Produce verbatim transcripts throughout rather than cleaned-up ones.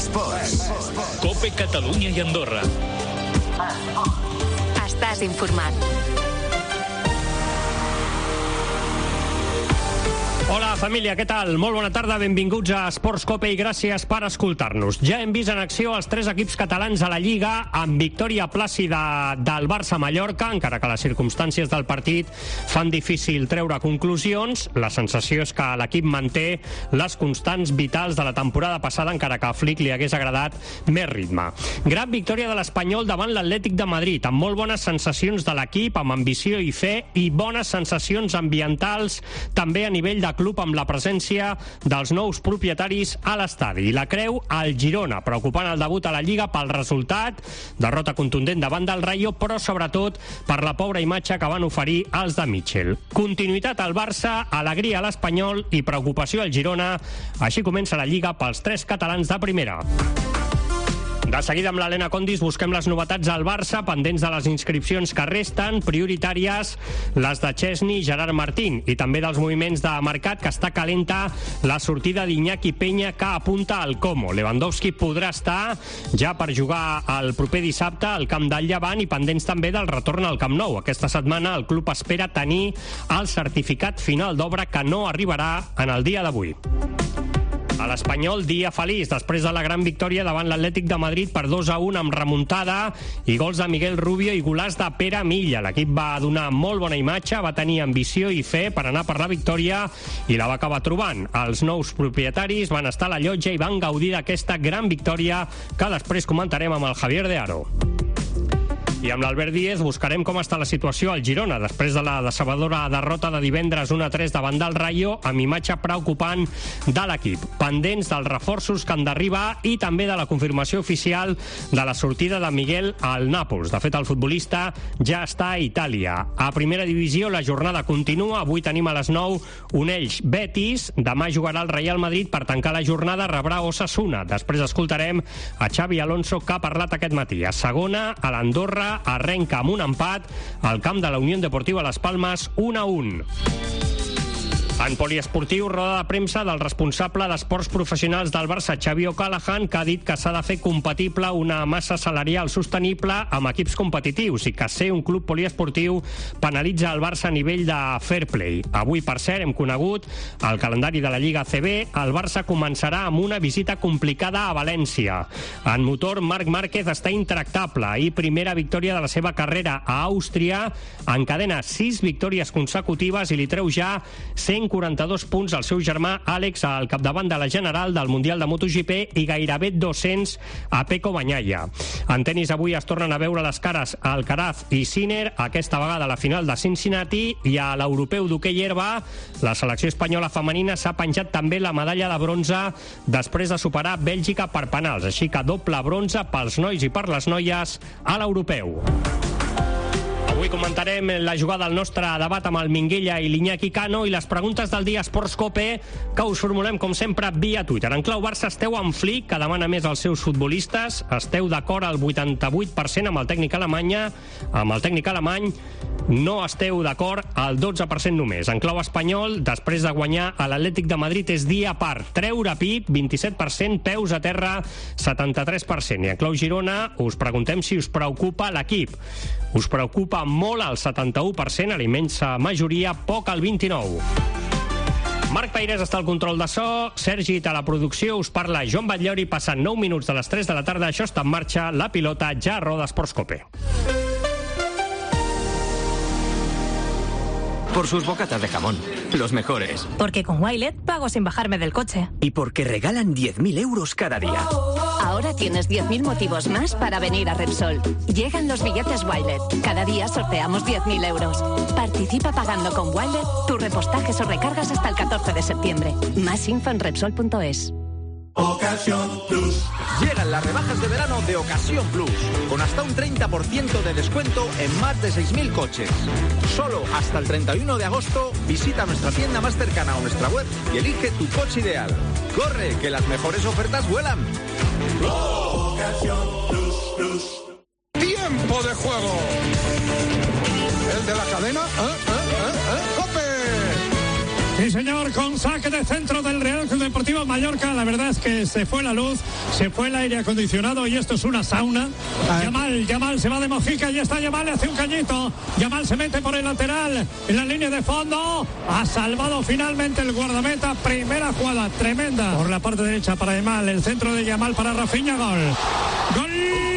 Esports. Cope Catalunya i Andorra. Estàs informat. Hola, família, què tal? Molt bona tarda, benvinguts a Esports Cope i gràcies per escoltar-nos. Ja hem vist en acció els tres equips catalans a la Lliga amb victòria plàcida del Barça-Mallorca, encara que les circumstàncies del partit fan difícil treure conclusions. La sensació és que l'equip manté les constants vitals de la temporada passada, encara que a Flick li hagués agradat més ritme. Gran victòria de l'Espanyol davant l'Atlètic de Madrid, amb molt bones sensacions de l'equip, amb ambició i fe, i bones sensacions ambientals també a nivell de club amb la presència dels nous propietaris a l'estadi. La creu al Girona, preocupant el debut a la Lliga pel resultat, derrota contundent davant del Rayo, però sobretot per la pobra imatge que van oferir els de Mitchell. Continuïtat al Barça, alegria a l'Espanyol i preocupació al Girona. Així comença la Lliga pels tres catalans de primera. De seguida amb l'Helena Condis busquem les novetats al Barça, pendents de les inscripcions que resten, prioritàries les de Chesney i Gerard Martín, i també dels moviments de mercat que està calenta la sortida d'Iñaki Peña, que apunta al Como. Lewandowski podrà estar ja per jugar el proper dissabte al camp del Llevant i pendents també del retorn al Camp Nou. Aquesta setmana el club espera tenir el certificat final d'obra, que no arribarà en el dia d'avui. A l'Espanyol, dia feliç, després de la gran victòria davant l'Atlètic de Madrid per dos a un amb remuntada i gols de Miguel Rubio i golàs de Pere Milla. L'equip va donar molt bona imatge, va tenir ambició i fe per anar per la victòria i la va acabar trobant. Els nous propietaris van estar a la llotja i van gaudir d'aquesta gran victòria que després comentarem amb el Javier de Aro. I amb l'Albert Díez buscarem com està la situació al Girona després de la decebedora derrota de divendres un a tres davant del Rayo, amb imatge preocupant de l'equip. Pendents dels reforços que han d'arribar i també de la confirmació oficial de la sortida de Miguel al Nàpols. De fet, el futbolista ja està a Itàlia. A primera divisió la jornada continua. Avui tenim a les nou un Elx Betis. Demà jugarà el Real Madrid. Per tancar la jornada rebrà Osasuna. Després escoltarem a Xavi Alonso, que ha parlat aquest matí. A segona, a l'Andorra arrenca amb un empat al camp de la Unión Deportiva Las Palmas, un a un. En poliesportiu, roda de premsa del responsable d'esports professionals del Barça, Xavi O'Callaghan, que ha dit que s'ha de fer compatible una massa salarial sostenible amb equips competitius i que ser un club poliesportiu penalitza el Barça a nivell de fair play. Avui, per cert, hem conegut el calendari de la Lliga A C B. El Barça començarà amb una visita complicada a València. En motor, Marc Márquez està intractable i primera victòria de la seva carrera a Àustria. Encadena sis victòries consecutives i li treu ja cent quaranta-dos punts al seu germà Àlex al capdavant de la general del Mundial de MotoGP i gairebé dos-cents a Pecco Bagnaia. En tenis avui es tornen a veure les cares Alcaraz i Sinner, aquesta vegada a la final de Cincinnati, i a l'europeu d'hoquei herba la selecció espanyola femenina s'ha penjat també la medalla de bronze després de superar Bèlgica per penals, així que doble bronze pels nois i per les noies a l'europeu. Avui comentarem la jugada del nostre debat amb el Minguella i l'Iñaki Cano i les preguntes del dia Esports Cope, que us formulem, com sempre, via Twitter. En clau Barça, esteu amb Flick, que demana més als seus futbolistes. Esteu d'acord al vuitanta-vuit per cent amb el tècnic alemanya, amb el tècnic alemany. No esteu d'acord al dotze per cent només. En clau espanyol, després de guanyar a l'Atlètic de Madrid, és dia a part. Treure pit, vint-i-set per cent, peus a terra, setanta-tres per cent. I en clau Girona, us preguntem si us preocupa l'equip. Us preocupa molt al setanta-u per cent, a la immensa majoria, poc al vint-i-nou per cent. Marc Peirés està al control de so, Sergi a la producció, us parla Joan Batllori, passant nou minuts de les tres de la tarda. Això està en marxa, la pilota ja roda Esports Cope. Por sus bocatas de jamón, los mejores. Porque con Wilet pago sin bajarme del coche. Y porque regalan diez mil euros cada día. Ahora tienes diez mil motivos más para venir a Repsol. Llegan los billetes Wilet. Cada día sorteamos diez mil euros. Participa pagando con Wilet tus repostajes o recargas hasta el catorce de septiembre. Más info en Repsol punto es. Ocasión Plus. Llegan las rebajas de verano de Ocasión Plus, con hasta un treinta por ciento de descuento en más de seis mil coches. Solo hasta el treinta y uno de agosto, visita nuestra tienda más cercana o nuestra web y elige tu coche ideal. ¡Corre, que las mejores ofertas vuelan! Ocasión Plus, Plus. ¡Tiempo de juego! ¿El de la cadena? ¿Eh? ¿Eh? ¿Eh? ¿Eh? ¡Cope! Sí, señor, con saque de centro del Real Club Deportivo Mallorca. La verdad es que se fue la luz, se fue el aire acondicionado y esto es una sauna. Yamal, Yamal se va de mojica y está Yamal, le hace un cañito. Yamal se mete por el lateral en la línea de fondo. Ha salvado finalmente el guardameta. Primera jugada tremenda por la parte derecha para Yamal. El centro de Yamal para Rafinha. Gol. Gol.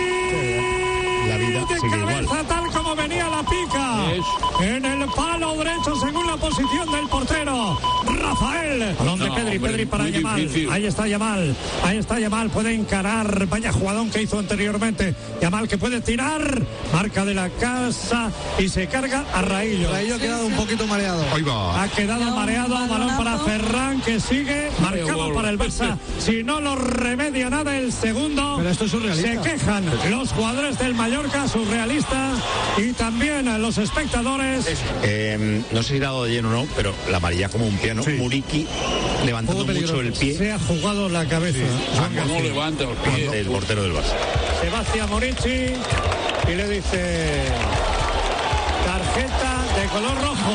La vida de sigue cabeza, igual. tal como venía la pica. Es. En el palo derecho según la posición del portero Rafael. Balón de no, Pedri, hombre, Pedri para Yamal. Difícil. Ahí está Yamal, ahí está Yamal, puede encarar. Vaya jugadón que hizo anteriormente. Yamal que puede tirar, marca de la casa y se carga a Raillo. Raillo ha quedado un poquito mareado. Ahí va. Ha quedado mareado, balón para Ferran que sigue marcado para el Barça. Si no lo remedia nada el segundo. Pero esto es surrealista. Se quejan los jugadores del Mallorca, surrealistas, y también los espectadores. Eh, no sé si dado de lleno o no, pero la amarilla como un piano. Sí. Muriqui levantando mucho el pie. Se ha jugado la cabeza. Sí. Ah, no levanta el pie. El portero del Barça. Sebastián Muriqui y le dice tarjeta de color rojo.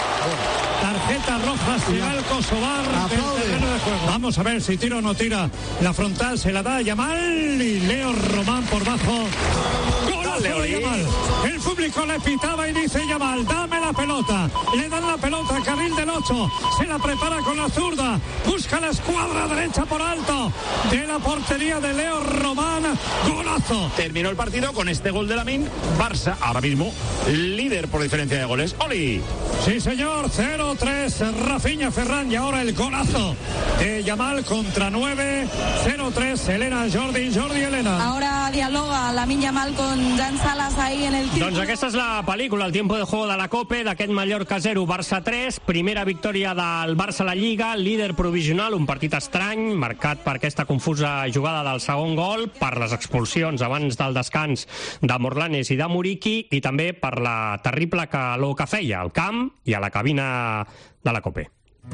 Tarjeta roja, se va el Kosovar del terreno de juego. Vamos a ver si tira o no tira. La frontal se la da a Yamal y Leo Román por bajo. ¡Golazo de Yamal! El público le pitaba y dice Yamal, dame la pelota. Le dan la pelota a carril del ocho. Se la prepara con la zurda. Busca la escuadra derecha por alto de la portería de Leo Román. ¡Golazo! Terminó el partido con este gol de Lamine. Barça, ahora mismo, líder por diferencia de goles. ¡Oli! Sí, señor. cero tres. Rafinha, Ferran y ahora el golazo de Yamal contra nueve. cero tres. Elena, Jordi, Jordi, Elena. Ahora dialoga Lamine Yamal con Jan Salas ahí en el círculo. Doncs aquesta és la pel·lícula, el tiempo de juego de la Copa, d'aquest Mallorca zero, Barça tres, primera victòria del Barça a la Lliga, líder provisional, un partit estrany, marcat per aquesta confusa jugada del segon gol, per les expulsions abans del descans de Morlanes i de Muriqui, i també per la terrible calor que feia al camp i a la cabina de la Copa.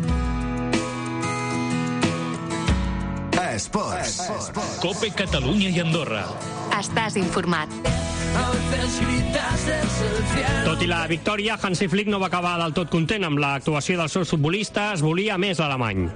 Esports. Copa Catalunya i Andorra. Estàs informat. Tot i la victòria, Hansi Flick no va acabar del tot content amb l'actuació dels seus futbolistes, volia més l'alemany.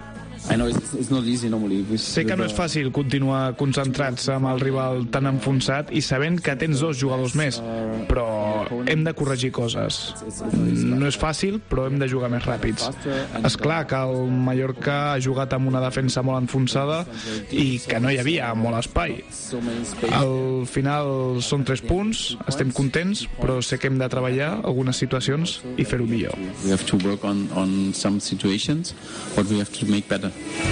Sé que no és fàcil continuar concentrats amb el rival tan enfonsat i sabent que tens dos jugadors més, però hem de corregir coses. No és fàcil, però hem de jugar més ràpids. És clar que el Mallorca ha jugat amb una defensa molt enfonsada i que no hi havia molt espai. Al final són tres punts, estem contents, però sé que hem de treballar algunes situacions i fer-ho millor. We have to work on, on some situations, but we have to make better.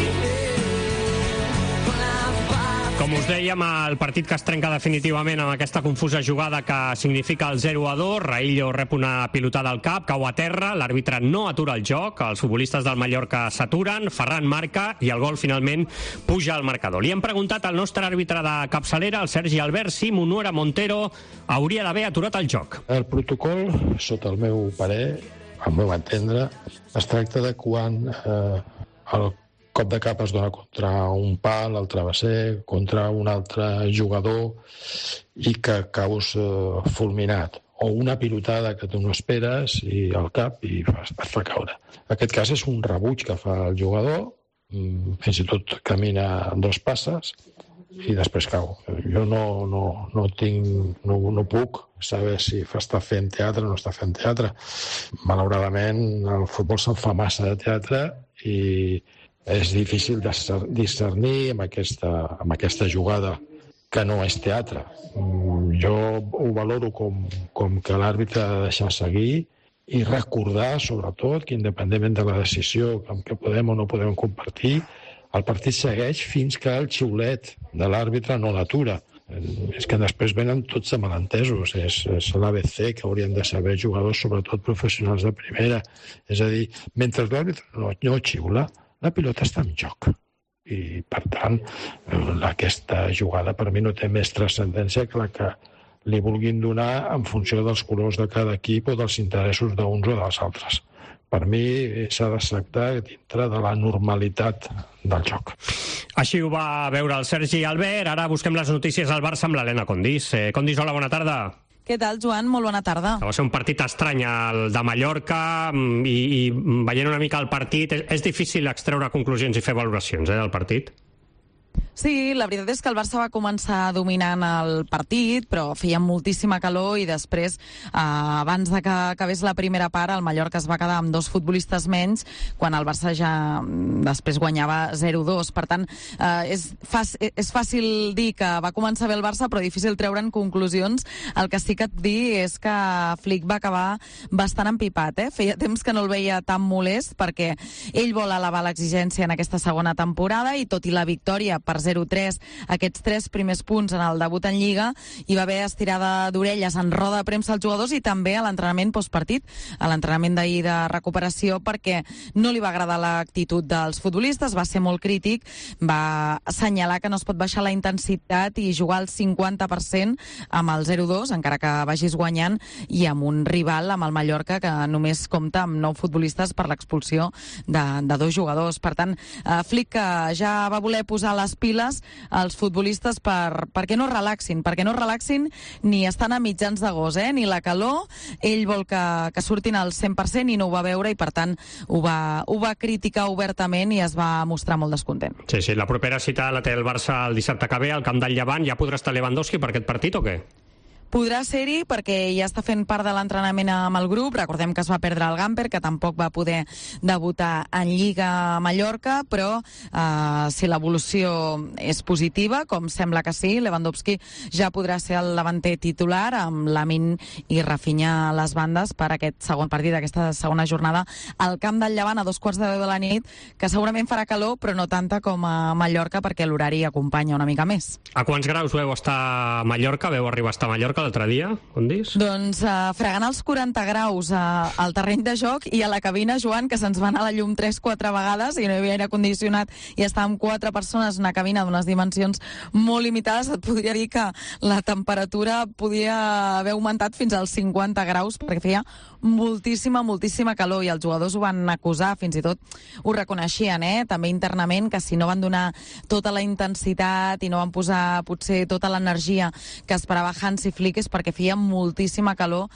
Com us dèiem, el partit que es trenca definitivament amb aquesta confusa jugada que significa el zero a dos, Raillo rep una pilotada al cap, cau a terra, l'àrbitre no atura el joc, els futbolistes del Mallorca s'aturen, Ferran marca i el gol finalment puja al marcador. Li hem preguntat al nostre àrbitre de capçalera, el Sergi Albert, si Munuera Montero hauria d'haver aturat el joc. El protocol, sota el meu parer, al meu entendre, es tracta de quan eh, el cop de cap es dona contra un pal, el travesser, contra un altre jugador i que caus eh, fulminat. O una pilotada que tu no esperes i al cap i et fa caure. Aquest cas és un rebuig que fa el jugador, fins i tot camina dos passes i després cau. Jo no, no, no tinc, no, no puc saber si està fent teatre o no està fent teatre. Malauradament, el futbol se'n fa massa de teatre i és difícil discernir amb aquesta, amb aquesta jugada que no és teatre. Jo ho valoro com, com que l'àrbitre ha de deixar seguir i recordar, sobretot, que independentment de la decisió que podem o no podem compartir, el partit segueix fins que el xiulet de l'àrbitre no l'atura. És que després venen tots de malentesos. És, és l'A B C que haurien de saber jugadors, sobretot professionals de primera. És a dir, mentre l'àrbitre no, no xiula, la pilota està en joc. I, per tant, aquesta jugada per mi no té més transcendència que la que li vulguin donar en funció dels colors de cada equip o dels interessos d'uns o dels altres. Per mi s'ha de tractar dintre de la normalitat del joc. Així ho va veure el Sergi Albert. Ara busquem les notícies del Barça amb l'Helena Condis. Eh, Condis, hola, bona tarda. Què tal, Joan? Molt bona tarda. Va ser un partit estrany, el de Mallorca, i, i veient una mica el partit, és, és difícil extreure conclusions i fer valoracions eh, del partit. Sí, la veritat és que el Barça va començar dominant el partit, però feia moltíssima calor i després, eh, abans de que acabés la primera part, el Mallorca es va quedar amb dos futbolistes menys, quan el Barça ja després guanyava zero dos. Per tant, eh, és, fàcil, és fàcil dir que va començar bé el Barça, però difícil treure'n conclusions. El que sí que et dic és que Flick va acabar bastant empipat. Eh? Feia temps que no el veia tan molest, perquè ell vol elevar l'exigència en aquesta segona temporada, i tot i la victòria per zero tres, aquests tres primers punts en el debut en Lliga, hi va haver estirada d'orelles en roda de premsa als jugadors i també a l'entrenament postpartit, a l'entrenament d'ahir de recuperació, perquè no li va agradar l'actitud dels futbolistes, va ser molt crític, va assenyalar que no es pot baixar la intensitat i jugar al cinquanta per cent amb el zero dos, encara que vagis guanyant, i amb un rival, amb el Mallorca, que només compta amb nou futbolistes per l'expulsió de, de dos jugadors. Per tant, eh, Flick ja va voler posar les piles als futbolistes per, perquè no relaxin, perquè no relaxin ni estan a mitjans d'agost, eh? ni la calor. Ell vol que, que surtin al cent per cent i no ho va veure, i per tant ho va, ho va criticar obertament i es va mostrar molt descontent. Sí, sí, la propera cita la té el Barça el dissabte que ve al camp del Llevant. Ja podrà estar Lewandowski per aquest partit o què? Podrà ser-hi perquè ja està fent part de l'entrenament amb el grup. Recordem que es va perdre el Gamper, que tampoc va poder debutar en Lliga a Mallorca, però eh, si l'evolució és positiva, com sembla que sí, Lewandowski ja podrà ser el davanter titular amb Lamine i Rafinha a les bandes per aquest segon partit, aquesta segona jornada al camp del Llevant a dos quarts de deu de la nit, que segurament farà calor, però no tanta com a Mallorca, perquè l'horari acompanya una mica més. A quants graus veu estar a Mallorca? Veu arribar a estar a Mallorca l'altre dia, on dis? Doncs uh, fregant els quaranta graus uh, al terreny de joc i a la cabina, Joan, que se'ns va anar la llum tres quatre vegades i no hi havia aire condicionat i estàvem quatre persones en una cabina d'unes dimensions molt limitades. Et podria dir que la temperatura podia haver augmentat fins als cinquanta graus, perquè feia moltíssima, moltíssima calor, i els jugadors ho van acusar, fins i tot ho reconeixien, eh? també internament, que si no van donar tota la intensitat i no van posar potser tota l'energia que esperava Hansi Flick és perquè feia moltíssima calor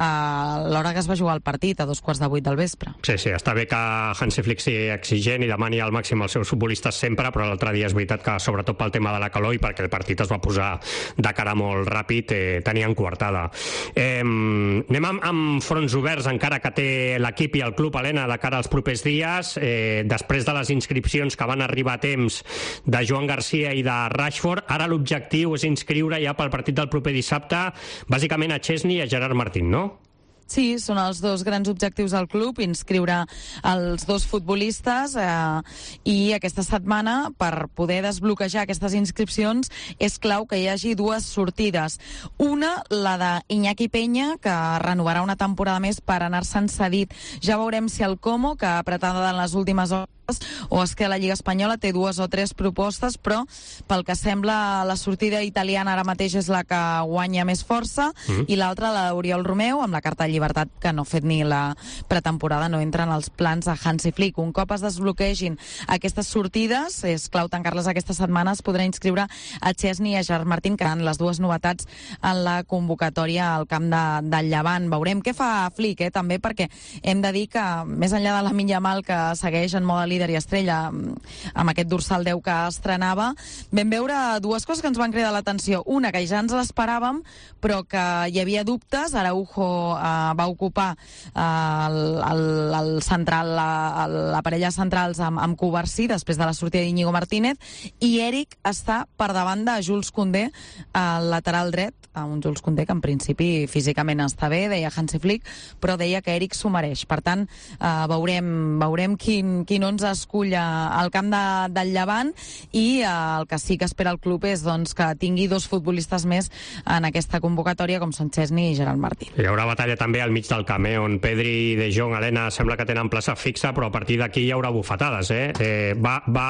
a l'hora que es va jugar el partit, a dos quarts de vuit del vespre. Sí, sí, està bé que Hansi Flick sigui exigent i demani al màxim als seus futbolistes sempre, però l'altre dia és veritat que sobretot pel tema de la calor i perquè el partit es va posar de cara molt ràpid, eh, tenien coartada. Eh, anem amb, amb fronts oberts encara que té l'equip i el club, Helena, de cara als propers dies, eh, després de les inscripcions que van arribar a temps de Joan Garcia i de Rashford. Ara l'objectiu és inscriure ja pel partit del proper dissabte bàsicament a Chesney i a Gerard Martín, no? Sí, són els dos grans objectius del club, inscriure els dos futbolistes, eh, i aquesta setmana, per poder desbloquejar aquestes inscripcions, és clau que hi hagi dues sortides. Una, la d'Iñaki Peña, que renovarà una temporada més per anar-se'n cedit. Ja veurem si el Como, que ha apretat en les últimes hores, o és que la Lliga Espanyola té dues o tres propostes, però pel que sembla la sortida italiana ara mateix és la que guanya més força, mm. i l'altra, la d'Oriol Romeu, amb la carta de llibertat, que no ha fet ni la pretemporada, no entren als plans de Hansi Flick. Un cop es desbloquegin aquestes sortides, és clau tancar-les aquesta setmana, es podrà inscriure a Chesney i a Gerard Martín, que han les dues novetats en la convocatòria al camp de, del Llevant. Veurem què fa Flick, eh, també, perquè hem de dir que, més enllà de Lamine Yamal, que segueix en mode líder i estrella amb aquest dorsal deu que estrenava, vam veure dues coses que ens van cridar l'atenció. Una, que ja ens l'esperàvem, però que hi havia dubtes. Araujo eh, va ocupar eh, el, el, el central, la, la parella centrals amb, amb Cubarsí després de la sortida d'Iñigo Martínez, i Eric està per davant de Jules Koundé al lateral dret, un Jules Koundé que en principi físicament està bé, deia Hansi Flick, però deia que Eric s'ho mereix. Per tant, eh, veurem, veurem quin, quin onze escull al camp de, del Llevant, i eh, el que sí que espera el club és doncs, que tingui dos futbolistes més en aquesta convocatòria, com són Chesney i Gerard Martín. Hi haurà batalla també al mig del camp, eh, on Pedri i De Jong, Helena, sembla que tenen plaça fixa, però a partir d'aquí hi haurà bufetades. Eh? Eh, va va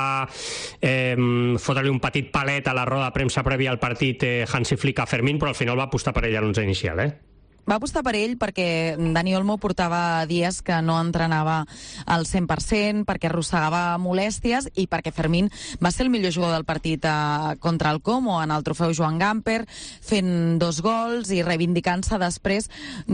eh, fotre-li un petit palet a la roda de premsa prèvia al partit eh, Hansi Flick a Fermín, però al final va apostar per ell a l'onze inicial, eh? va apostar per ell perquè Dani Olmo portava dies que no entrenava al cent per cent, perquè arrossegava molèsties i perquè Fermín va ser el millor jugador del partit eh, contra el Como en el trofeu Joan Gamper, fent dos gols i reivindicant-se després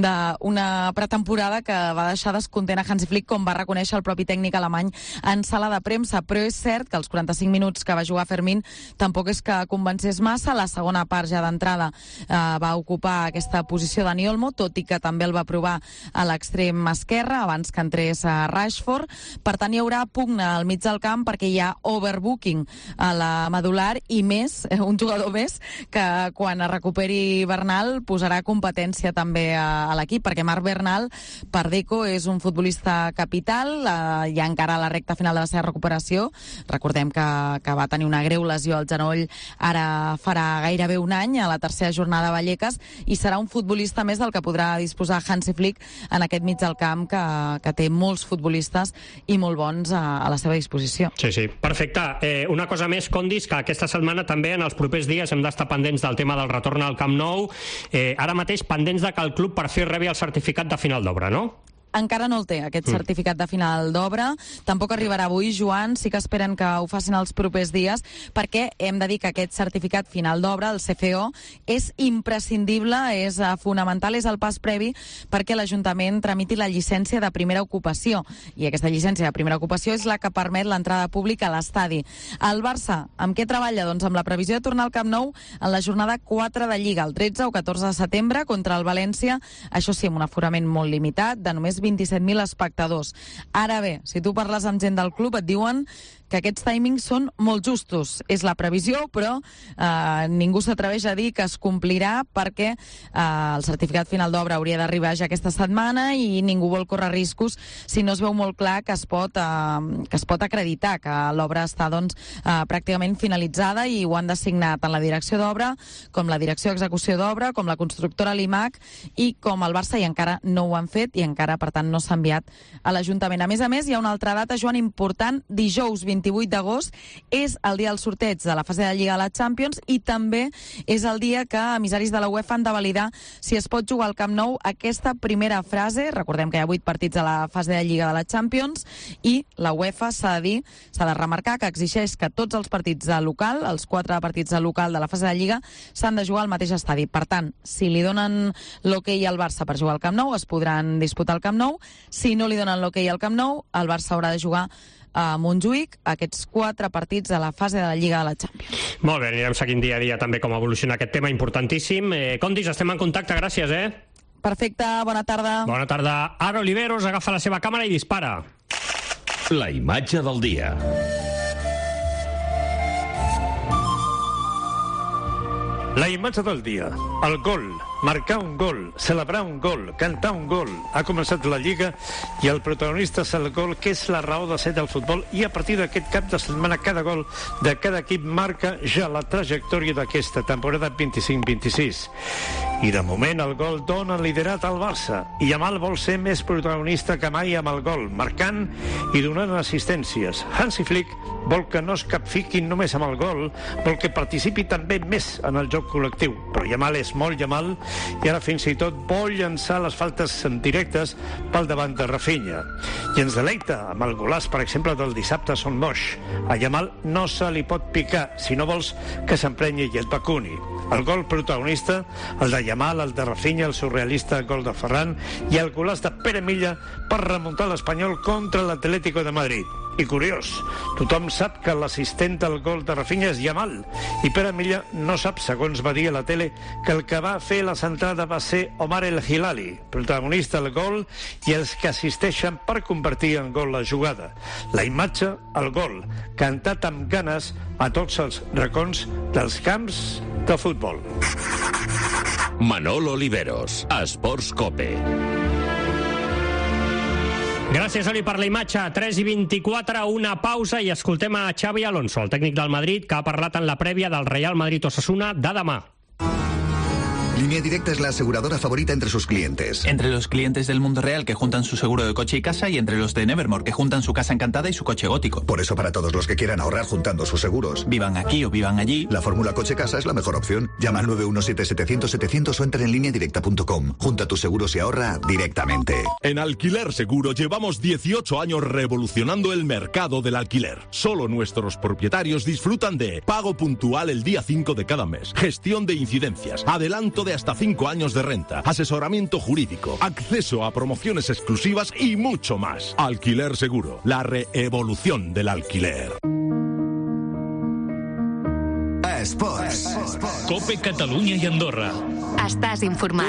d'una pretemporada que va deixar descontent a Hansi Flick, com va reconèixer el propi tècnic alemany en sala de premsa. Però és cert que els quaranta-cinc minuts que va jugar Fermín tampoc és que convencés massa. La segona part ja d'entrada eh, va ocupar aquesta posició Dani Olmo, tot i que també el va provar a l'extrem esquerre abans que entrés a Rashford. Per tant, hi haurà pugna al mig del camp perquè hi ha overbooking a la medular i més, un jugador més, que quan es recuperi Bernal posarà competència també a, a l'equip, perquè Marc Bernal, per Deco, és un futbolista capital, eh, ja encara a la recta final de la seva recuperació. Recordem que, que va tenir una greu lesió al genoll ara farà gairebé un any, a la tercera jornada a Vallecas, i serà un futbolista més del que podrà disposar Hansi Flick en aquest mig del camp que, que té molts futbolistes i molt bons a, a la seva disposició. Sí, sí, perfecte. Eh, una cosa més, Condis, que aquesta setmana també en els propers dies hem d'estar pendents del tema del retorn al Camp Nou. Eh, ara mateix pendents de que el club per fi rebi el certificat de final d'obra, no? Encara no el té, aquest certificat de final d'obra. Tampoc arribarà avui, Joan. Sí que esperen que ho facin els propers dies, perquè hem de dir que aquest certificat final d'obra, el C F O, és imprescindible, és fonamental, és el pas previ perquè l'Ajuntament tramiti la llicència de primera ocupació. I aquesta llicència de primera ocupació és la que permet l'entrada pública a l'estadi. El Barça, amb què treballa? Doncs amb la previsió de tornar al Camp Nou en la jornada quatre de Lliga, el tretze o catorze de setembre, contra el València. Això sí, amb un aforament molt limitat, de només vint-i-set mil espectadors. Ara bé, si tu parles amb gent del club et diuen que aquests timings són molt justos. És la previsió, però eh, ningú s'atreveix a dir que es complirà perquè eh, el certificat final d'obra hauria d'arribar ja aquesta setmana i ningú vol córrer riscos si no es veu molt clar que es pot, eh, que es pot acreditar que l'obra està doncs, eh, pràcticament finalitzada, i ho han designat tant la direcció d'obra com la direcció d'execució d'obra, com la constructora Limac i com el Barça, i encara no ho han fet i encara, per tant, no s'ha enviat a l'Ajuntament. A més a més, hi ha una altra data, Joan, important. Dijous vint-i-vuit d'agost és el dia del sorteig de la fase de Lliga de la Champions i també és el dia que emissaris de la UEFA han de validar si es pot jugar al Camp Nou aquesta primera frase. Recordem que hi ha vuit partits a la fase de Lliga de la Champions i la UEFA s'ha de dir, s'ha de remarcar que exigeix que tots els partits de local, els quatre partits de local de la fase de Lliga, s'han de jugar al mateix estadi. Per tant, si li donen l'hoquei al Barça per jugar al Camp Nou, es podran disputar al Camp Nou. Si no li donen l'hoquei al Camp Nou, el Barça haurà de jugar a Montjuïc aquests quatre partits de la fase de la Lliga de la Champions. Molt bé, anirem seguint dia a dia també com evoluciona aquest tema importantíssim. Eh, Condis, estem en contacte, gràcies, eh? Perfecte, bona tarda. Bona tarda. Ara Oliveros agafa la seva càmera i dispara. La imatge del dia. La imatge del dia, el gol, marcar un gol, celebrar un gol, cantar un gol. Ha començat la Lliga i el protagonista és el gol, que és la raó de ser del futbol, i a partir d'aquest cap de setmana cada gol de cada equip marca ja la trajectòria d'aquesta temporada vint-i-cinc vint-i-sis. I de moment el gol dona liderat al Barça i Yamal vol ser més protagonista que mai amb el gol, marcant i donant assistències. Hansi Flick vol que no es capfiquin només amb el gol, vol que participi també més en el joc col·lectiu, però Yamal és molt Yamal i ara fins i tot vol llançar les faltes directes pel davant de Rafinha. I ens deleita amb el golàs, per exemple, del dissabte a Son Moix. A Yamal no se li pot picar si no vols que s'emprenyi i et vacuni. El gol protagonista, el de Yamal, el de Rafinha, el surrealista gol de Ferran i el golàs de Pere Milla per remuntar l'Espanyol contra l'Atlético de Madrid. I curiós, tothom sap que l'assistent del gol de Rafinha és Yamal i Pere Milla no sap, segons va dir a la tele, que el que va fer la centrada va ser Omar El Hilali, protagonista del gol i els que assisteixen per convertir en gol la jugada. La imatge, el gol, cantat amb ganes a tots els racons dels camps de futbol. Manolo Oliveros, Esports Cope. Gràcies, Oli, per la imatge. tres i vint-i-quatre, una pausa i escoltem a Xavi Alonso, el tècnic del Madrid, que ha parlat en la prèvia del Real Madrid-Osasuna de demà. Línea Directa es la aseguradora favorita entre sus clientes. Entre los clientes del mundo real que juntan su seguro de coche y casa, y entre los de Nevermore que juntan su casa encantada y su coche gótico. Por eso, para todos los que quieran ahorrar juntando sus seguros, vivan aquí o vivan allí, la fórmula coche-casa es la mejor opción. Llama al nueve uno siete setecientos setecientos o entra en línea directa punto com. Junta tus seguros y ahorra directamente. En Alquiler Seguro llevamos dieciocho años revolucionando el mercado del alquiler. Solo nuestros propietarios disfrutan de pago puntual el día cinco de cada mes, gestión de incidencias, adelanto de hasta cinco años de renta, asesoramiento jurídico, acceso a promociones exclusivas y mucho más. Alquiler Seguro, la reevolución del alquiler. Esports. Cope Catalunya i Andorra. Estàs informat.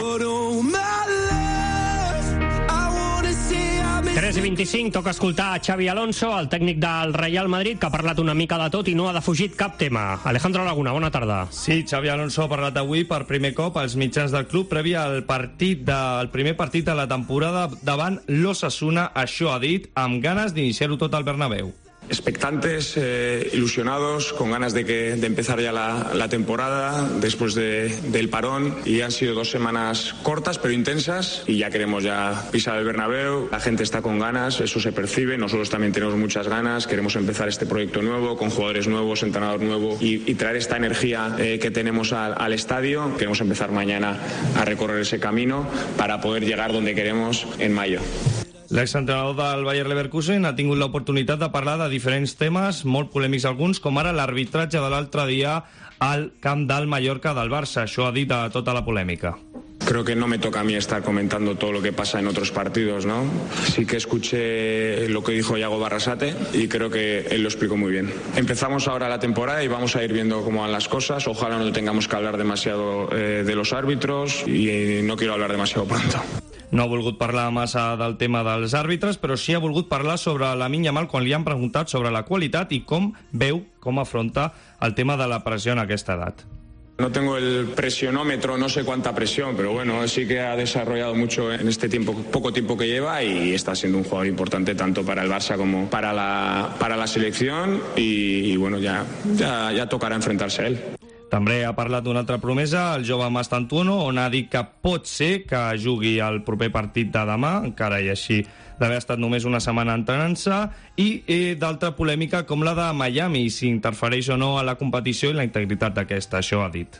tres i vint-i-cinc, toca escoltar a Xavi Alonso, el tècnic del Real Madrid, que ha parlat una mica de tot i no ha defugit cap tema. Alejandro Laguna, bona tarda. Sí, Xavi Alonso ha parlat avui per primer cop als mitjans del club previ al partit del primer partit de la temporada davant l'Osasuna. Això ha dit, amb ganes d'iniciar-ho tot al Bernabéu. Expectantes, eh, ilusionados, con ganas de, que, de empezar ya la, la temporada después de, del parón, y han sido dos semanas cortas pero intensas y ya queremos ya pisar el Bernabéu. La gente está con ganas, eso se percibe, nosotros también tenemos muchas ganas, queremos empezar este proyecto nuevo con jugadores nuevos, entrenador nuevo y, y traer esta energía eh, que tenemos al, al estadio. Queremos empezar mañana a recorrer ese camino para poder llegar donde queremos en mayo. L'exentrenador del Bayer Leverkusen ha tingut l'oportunitat de parlar de diferents temes, molt polèmics alguns, com ara l'arbitratge de l'altre dia al camp del Mallorca del Barça. Això ha dit a tota la polèmica. Creo que no me toca a mí estar comentando todo lo que pasa en otros partidos, ¿no? Sí que escuché lo que dijo Iago Barrasate y creo que él lo explicó muy bien. Empezamos ahora la temporada y vamos a ir viendo cómo van las cosas. Ojalá no tengamos que hablar demasiado eh, de los árbitros y no quiero hablar demasiado pronto. No ha volgut parlar massa del tema dels àrbitres, però sí ha volgut parlar sobre Lamine Yamal quan li han preguntat sobre la qualitat i com veu, com afronta el tema de la pressió en aquesta edat. No tengo el presionómetro, no sé cuánta presión, pero bueno, sí que ha desarrollado mucho en este tiempo, poco tiempo que lleva, y está siendo un jugador importante tanto para el Barça como para la, para la selección y, y bueno, ya, ya, ya tocará enfrentarse a él. També ha parlat d'una altra promesa, el jove Mastantuono, on ha dit que pot ser que jugui al proper partit de demà, encara i així d'haver estat només una setmana entrenant-se, i eh, d'altra polèmica com la de Miami, si interfereix o no a la competició i la integritat d'aquesta, això ha dit.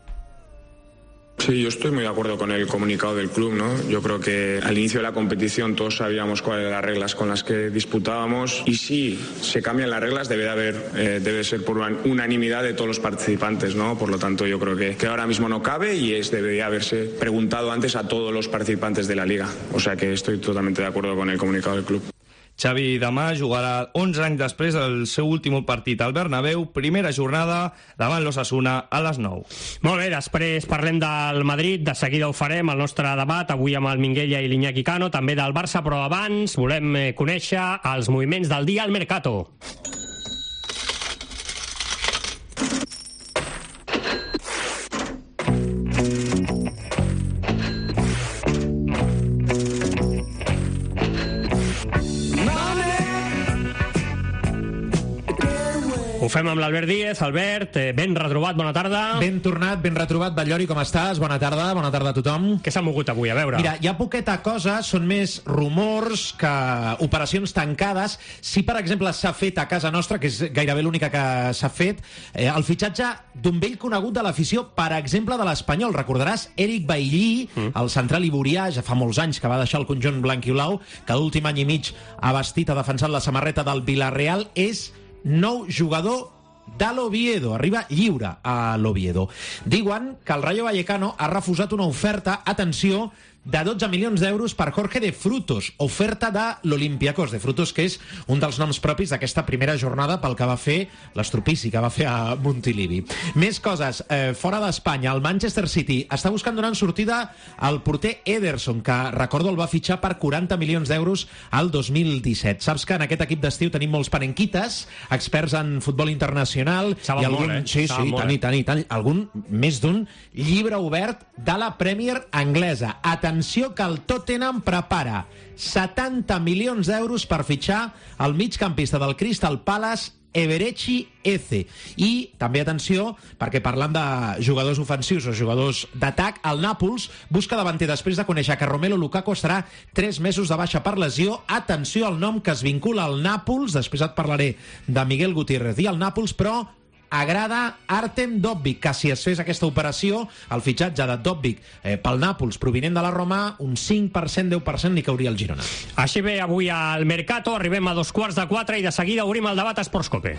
Sí, yo estoy muy de acuerdo con el comunicado del club, ¿no? Yo creo que al inicio de la competición todos sabíamos cuáles eran las reglas con las que disputábamos, y si se cambian las reglas debe de haber, eh, debe ser por unanimidad de todos los participantes, ¿no? Por lo tanto, yo creo que, que ahora mismo no cabe y es debería haberse preguntado antes a todos los participantes de la liga. O sea que estoy totalmente de acuerdo con el comunicado del club. Xavi demà jugarà onze anys després del seu últim partit al Bernabéu, primera jornada davant l'Osasuna a les nou. Molt bé, després parlem del Madrid, de seguida ho farem, el nostre debat, avui amb el Minguella i l'Iñaki Cano, també del Barça, però abans volem conèixer els moviments del dia al Mercato. Ho fem amb l'Albert Díez. Albert, eh, ben retrobat, bona tarda. Ben tornat, ben retrobat. Batllori, com estàs? Bona tarda, bona tarda a tothom. Què s'ha mogut avui, a veure? Mira, hi ha poqueta cosa, són més rumors que operacions tancades. Si, per exemple, s'ha fet a casa nostra, que és gairebé l'única que s'ha fet, eh, el fitxatge d'un vell conegut de l'afició, per exemple, de l'Espanyol. Recordaràs Eric Bailly, mm. el central iborià, ja fa molts anys que va deixar el conjunt blanc i blau, que l'últim any i mig ha vestit, ha defensat la samarreta del Villarreal, és nou jugador de l'Oviedo, arriba lliure a l'Oviedo. Diuen que el Rayo Vallecano ha refusat una oferta, atenció, de dotze milions d'euros per Jorge de Frutos, oferta de l'Olympiacos de Frutos, que és un dels noms propis d'aquesta primera jornada pel que va fer l'estropici que va fer a Montilivi. Més coses, eh, fora d'Espanya, el Manchester City està buscant donar sortida al porter Ederson, que, recordo, el va fitxar per quaranta milions d'euros al dos mil disset. Saps que en aquest equip d'estiu tenim molts panenquites, experts en futbol internacional, saben i algun, molt, eh? sí, sí, tant i tant i tant, algun, més d'un llibre obert de la Premier anglesa. Atenció que el Tottenham prepara setanta milions d'euros per fitxar el migcampista del Crystal Palace, Eberechi Eze. I també atenció, perquè parlant de jugadors ofensius o jugadors d'atac, el Nàpols busca davanter després de conèixer que Romelu Lukaku estarà tres mesos de baixa per lesió. Atenció al nom que es vincula al Nàpols, després et parlaré de Miguel Gutiérrez i el Nàpols, però agrada Artem Dovbyk, que si es fes aquesta operació, el fitxatge de Dovbyk eh, pel Nàpols provinent de la Roma, un cinc per cent, deu per cent li cauria al Girona. Així ve avui al Mercato, arribem a dos quarts de quatre i de seguida obrim el debat a Esports Cope.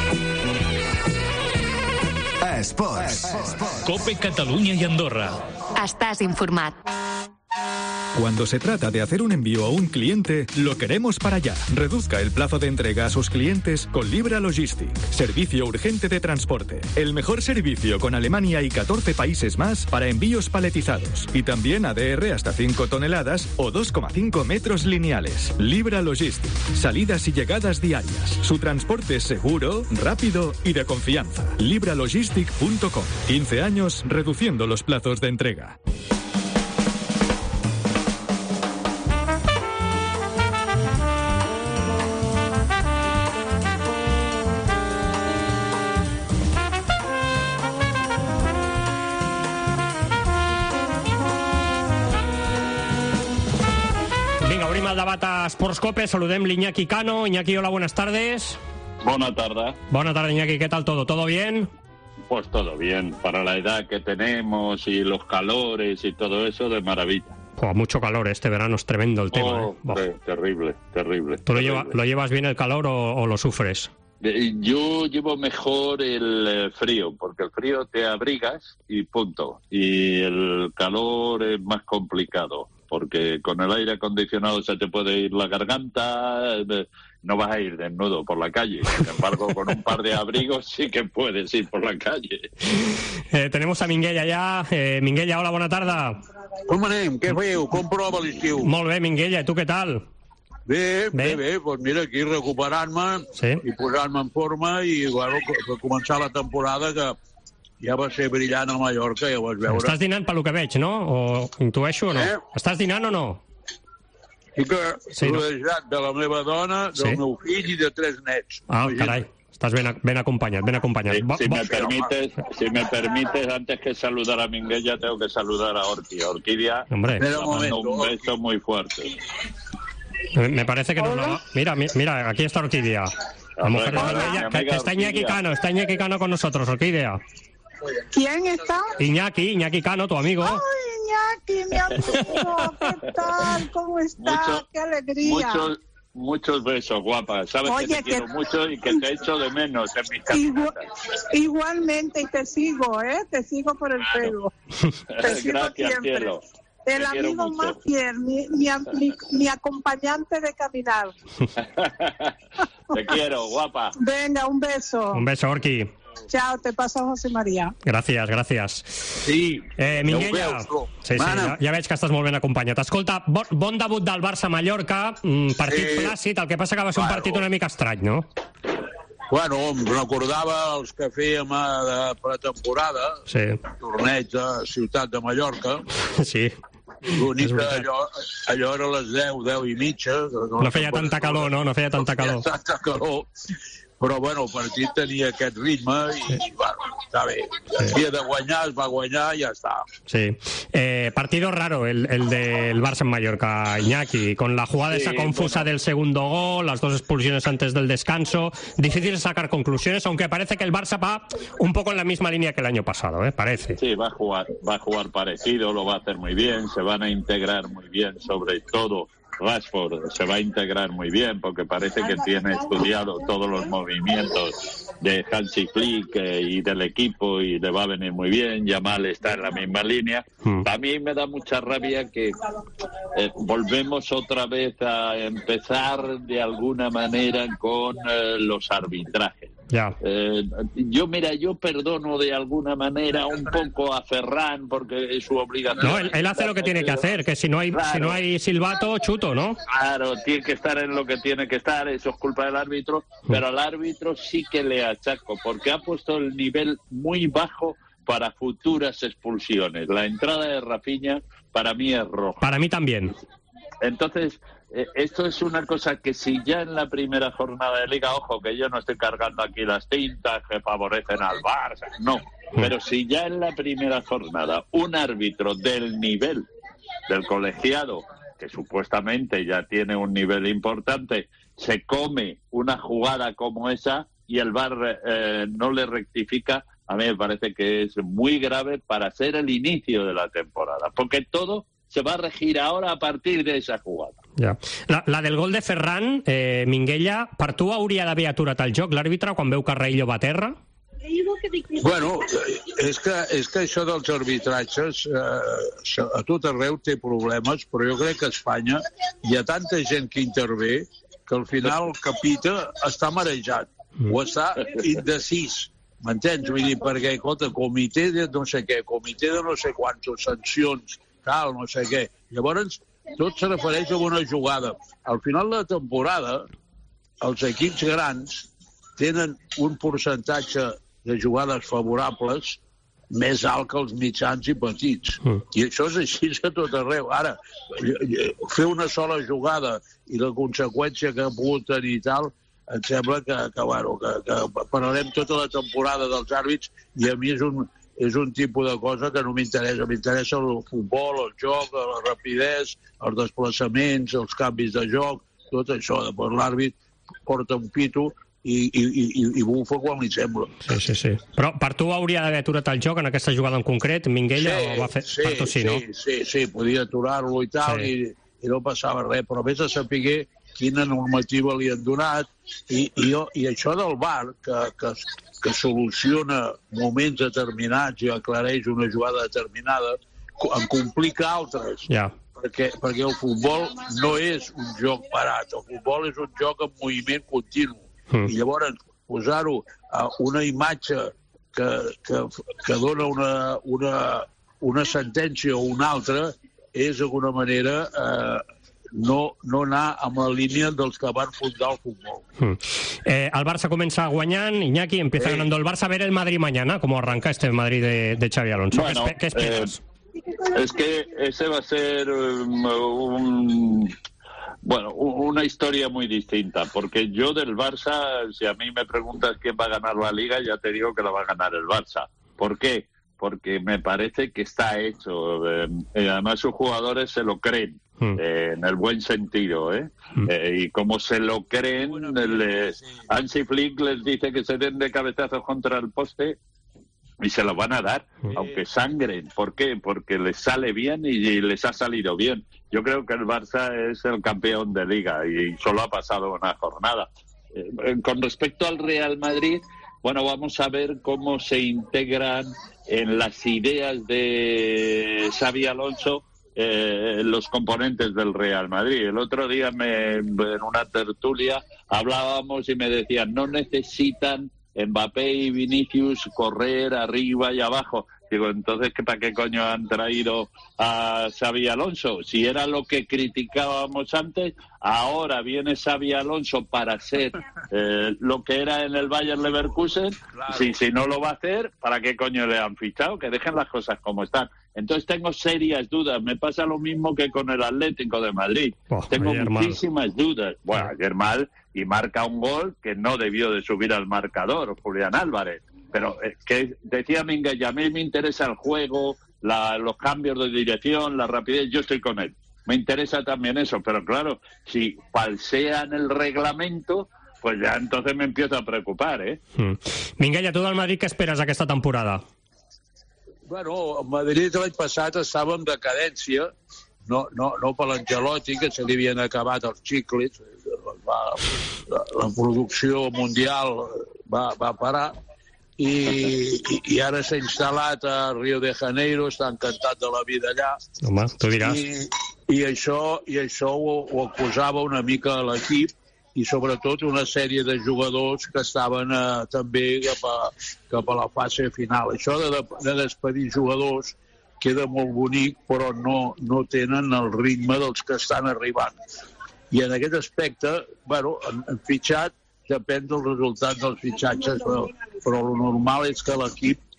Esports. Cope Catalunya y Andorra. Estàs informat. Cuando se trata de hacer un envío a un cliente, lo queremos para allá. Reduzca el plazo de entrega a sus clientes con Libra Logistic. Servicio urgente de transporte. El mejor servicio con Alemania y catorce países más para envíos paletizados. Y también A D R hasta cinco toneladas o dos coma cinco metros lineales. Libra Logistic. Salidas y llegadas diarias. Su transporte es seguro, rápido y de confianza. libralogistic punto com. quince años reduciendo los plazos de entrega. El debat a Esports Cope, saludem l'Iñaki Cano. Iñaki, hola, buenas tardes. Buena tarde. Buena tarde, Iñaki, ¿qué tal todo? ¿Todo bien? Pues todo bien, para la edad que tenemos y los calores y todo eso, de maravilla. Oh, mucho calor, este verano es tremendo el tema. Oh, ¿eh? ter terrible, terrible. ¿Tú terrible. Lo, lleva, lo llevas bien el calor o, o lo sufres? Yo llevo mejor el frío, porque el frío te abrigas y punto. Y el calor es más complicado, porque con el aire acondicionado se te puede ir la garganta, no vas a ir desnudo por la calle. Sin embargo, con un par de abrigos sí que puedes ir por la calle. Eh, tenemos a Minguella ya. Eh, Minguella, hola, bona tarda. Com anem? Què feu? Com prova l'estiu? Molt bé, Minguella, i tu què tal? Bé, bé, bé, doncs mira, aquí recuperant-me sí. i posant-me en forma i, bueno, per començar la temporada que ja va ser brillant a Mallorca, ja ho vas veure. Estàs dinant pel que veig, no? O intueixo o no? Eh? Estàs dinant o no? Sí que sí, rodejat no? de la meva dona, del sí? meu fill i de tres nets. Ah, carai. Estás bien, ben acompañado, ben acompañado. Sí, si, me permites, si me permites, antes que saludar a Minguella, tengo que saludar a Orquídea. Orquídea, Hombre. le mando un beso muy fuerte. Me parece que no, no. Mira, mira, aquí está Orquídea. La mujer de Minguella, que, que está Iñaki Cano, está Iñaki Cano con nosotros, Orquídea. ¿Quién está? Iñaki, Iñaki Cano, tu amigo. ¡Ay, Iñaki, mi amigo! ¿Qué tal? ¿Cómo estás? Mucho, ¡Qué alegría! Muchos, muchos besos, guapa. Sabes Oye, que te que... quiero mucho y que te echo de menos en mis Igual, Igualmente, y te sigo, ¿eh? Te sigo por el pelo. Te sigo Gracias, siempre. cielo. El te amigo más fiel, mi, mi, mi, mi acompañante de caminar. Te quiero, guapa. Venga, un beso. Un beso, Orqui. Chao, te passa José María. Gràcies, gràcies. Sí. Eh, Minguella, sí, sí, ja, ja veig que estàs molt ben acompanyat. Escolta, bon, bon debut del Barça-Mallorca, partit sí. plàcid, el que passa que va ser un partit una mica estrany, no? Bueno, em recordava els que fèiem de pretemporada, sí. torneig de Ciutat de Mallorca. Sí. L'únic que allò, allò era a les deu, deu i mitja. No, no feia tanta calor, no? No feia tanta calor. No feia tanta calor. Però, bueno, el partit tenia aquest ritme i, sí. bueno, està bé. Sí. Havia de guanyar, es va guanyar i ja està. Sí. Eh, partido raro el, el del Barça en Mallorca, Iñaki, con la jugada sí, esa confusa bueno. del segundo gol, las dos expulsiones antes del descanso. Difícil sacar conclusiones, aunque parece que el Barça va un poco en la misma línea que el año pasado, ¿eh? Parece. Sí, va a jugar, va a jugar parecido, lo va a hacer muy bien, se van a integrar muy bien, sobre todo Rashford se va a integrar muy bien porque parece que tiene estudiado todos los movimientos de Hansi Flick eh, y del equipo y le va a venir muy bien. Yamal está en la misma línea. Mm. A mí me da mucha rabia que eh, volvemos otra vez a empezar de alguna manera con eh, los arbitrajes. Ya. Eh, yo, mira, yo perdono de alguna manera un poco a Ferran porque es su obligación. No, él, él hace lo que tiene que hacer, que si no hay, claro. si no hay silbato, chuto, ¿no? Claro, tiene que estar en lo que tiene que estar, eso es culpa del árbitro, pero al árbitro sí que le achaco, porque ha puesto el nivel muy bajo para futuras expulsiones. La entrada de Rafinha para mí es roja. Para mí también. Entonces, eh, esto es una cosa que si ya en la primera jornada de Liga, ojo, que yo no estoy cargando aquí las tintas que favorecen al Barça, no, pero si ya en la primera jornada un árbitro del nivel del colegiado, que supuestamente ya tiene un nivel importante, se come una jugada como esa y el V A R eh, no le rectifica, a mí me parece que es muy grave para ser el inicio de la temporada, porque todo se va a regir ahora a partir de esa jugada. Ja. La, la del gol de Ferran, eh, Minguella, per tu hauria d'haver aturat el joc l'àrbitre quan veu que Carrillo va a terra? Bueno, és que, és que això dels arbitratges eh, a tot arreu té problemes, però jo crec que a Espanya hi ha tanta gent que intervé que al final el capita està marejat o està indecis, m'entens? Vull dir, perquè, escolta, comitè de no sé què, comitè de no sé quantes sancions, tal, no sé què. Llavors, tot se refereix a una jugada. Al final de la temporada, els equips grans tenen un percentatge de jugades favorables més alt que els mitjans i petits. Mm. I això és així a tot arreu. Ara, fer una sola jugada i la conseqüència que ha pogut tenir i tal, em sembla que, que, bueno, que, que parlarem tota la temporada dels àrbits i a mi és un, és un tipus de cosa que no m'interessa. M'interessa el futbol, el joc, la rapidesa, els desplaçaments, els canvis de joc, tot això. Després l'àrbit porta un pito i, i, i, i bufa quan li sembla. Sí, sí, sí. Però per tu hauria d'haver aturat el joc en aquesta jugada en concret, Minguella, sí, o va fer... Sí, per tu sí, sí, no? Sí, sí, podia aturar-lo i tal, sí. i, i no passava res, però vés a saber quina normativa li han donat, i, i, i això del V A R, que, que, que soluciona moments determinats i aclareix una jugada determinada, en complica altres. Ja. Perquè, perquè el futbol no és un joc parat, el futbol és un joc en moviment continu. Mm. I llavors posar-ho a una imatge que, que, que dona una, una, una sentència o una altra és d'alguna manera eh, no, no anar amb la línia dels que van fundar el futbol. Mm. Eh, el Barça comença guanyant, Iñaki, empieza eh. ganando el Barça, a ver el Madrid mañana, ¿cómo arranca este Madrid de, de Xavi Alonso? Bueno, ¿Qué, ¿Qué esperas? Eh, es que ese va a ser um, un... Bueno, una historia muy distinta, porque yo del Barça, si a mí me preguntas quién va a ganar la Liga, ya te digo que la va a ganar el Barça. ¿Por qué? Porque me parece que está hecho. Eh, eh, además, sus jugadores se lo creen, mm. eh, en el buen sentido. ¿eh? Mm. Eh, y como se lo creen, el, Hansi Flick les dice que se den de cabezazos contra el poste y se lo van a dar, mm. aunque sangren. ¿Por qué? Porque les sale bien y, y les ha salido bien. Yo creo que el Barça es el campeón de Liga y solo ha pasado una jornada. Eh, con respecto al Real Madrid, bueno, vamos a ver cómo se integran en las ideas de Xavi Alonso eh, los componentes del Real Madrid. El otro día me, en una tertulia hablábamos y me decían, no necesitan Mbappé y Vinicius correr arriba y abajo. Digo, entonces, ¿para qué coño han traído a Xavi Alonso? Si era lo que criticábamos antes, ahora viene Xavi Alonso para ser eh, lo que era en el Bayern Leverkusen. Claro. Si, si no lo va a hacer, ¿para qué coño le han fichado? Que dejen las cosas como están. Entonces tengo serias dudas. Me pasa lo mismo que con el Atlético de Madrid. Oh, tengo muchísimas mal. dudas. Bueno, ayer mal y marca un gol que no debió de subir al marcador, Julián Álvarez. Pero eh, que decía Minguella, a mí me interesa el juego, la, los cambios de dirección, la rapidez, yo estoy con él. Me interesa también eso, pero claro, si falsean el reglamento, pues ya entonces me empiezo a preocupar, ¿eh? Mm. Minguella, tu del Madrid, què esperes aquesta temporada? Bueno, el Madrid l'any passat estava en decadència, no, no, no per l'Angelotti, que se li havien acabat els xiclets, va, la, la producció mundial va, va parar, i, i, i ara s'ha instal·lat a Rio de Janeiro, està encantat de la vida allà. Home, tu diràs. I, i això, i això ho, ho acusava una mica a l'equip i sobretot una sèrie de jugadors que estaven eh, també cap a, cap a la fase final. Això de, de despedir jugadors queda molt bonic, però no, no tenen el ritme dels que estan arribant. I en aquest aspecte, bueno, han, han fitxat, depèn del resultat dels fitxatges, però, però el normal és que l'equip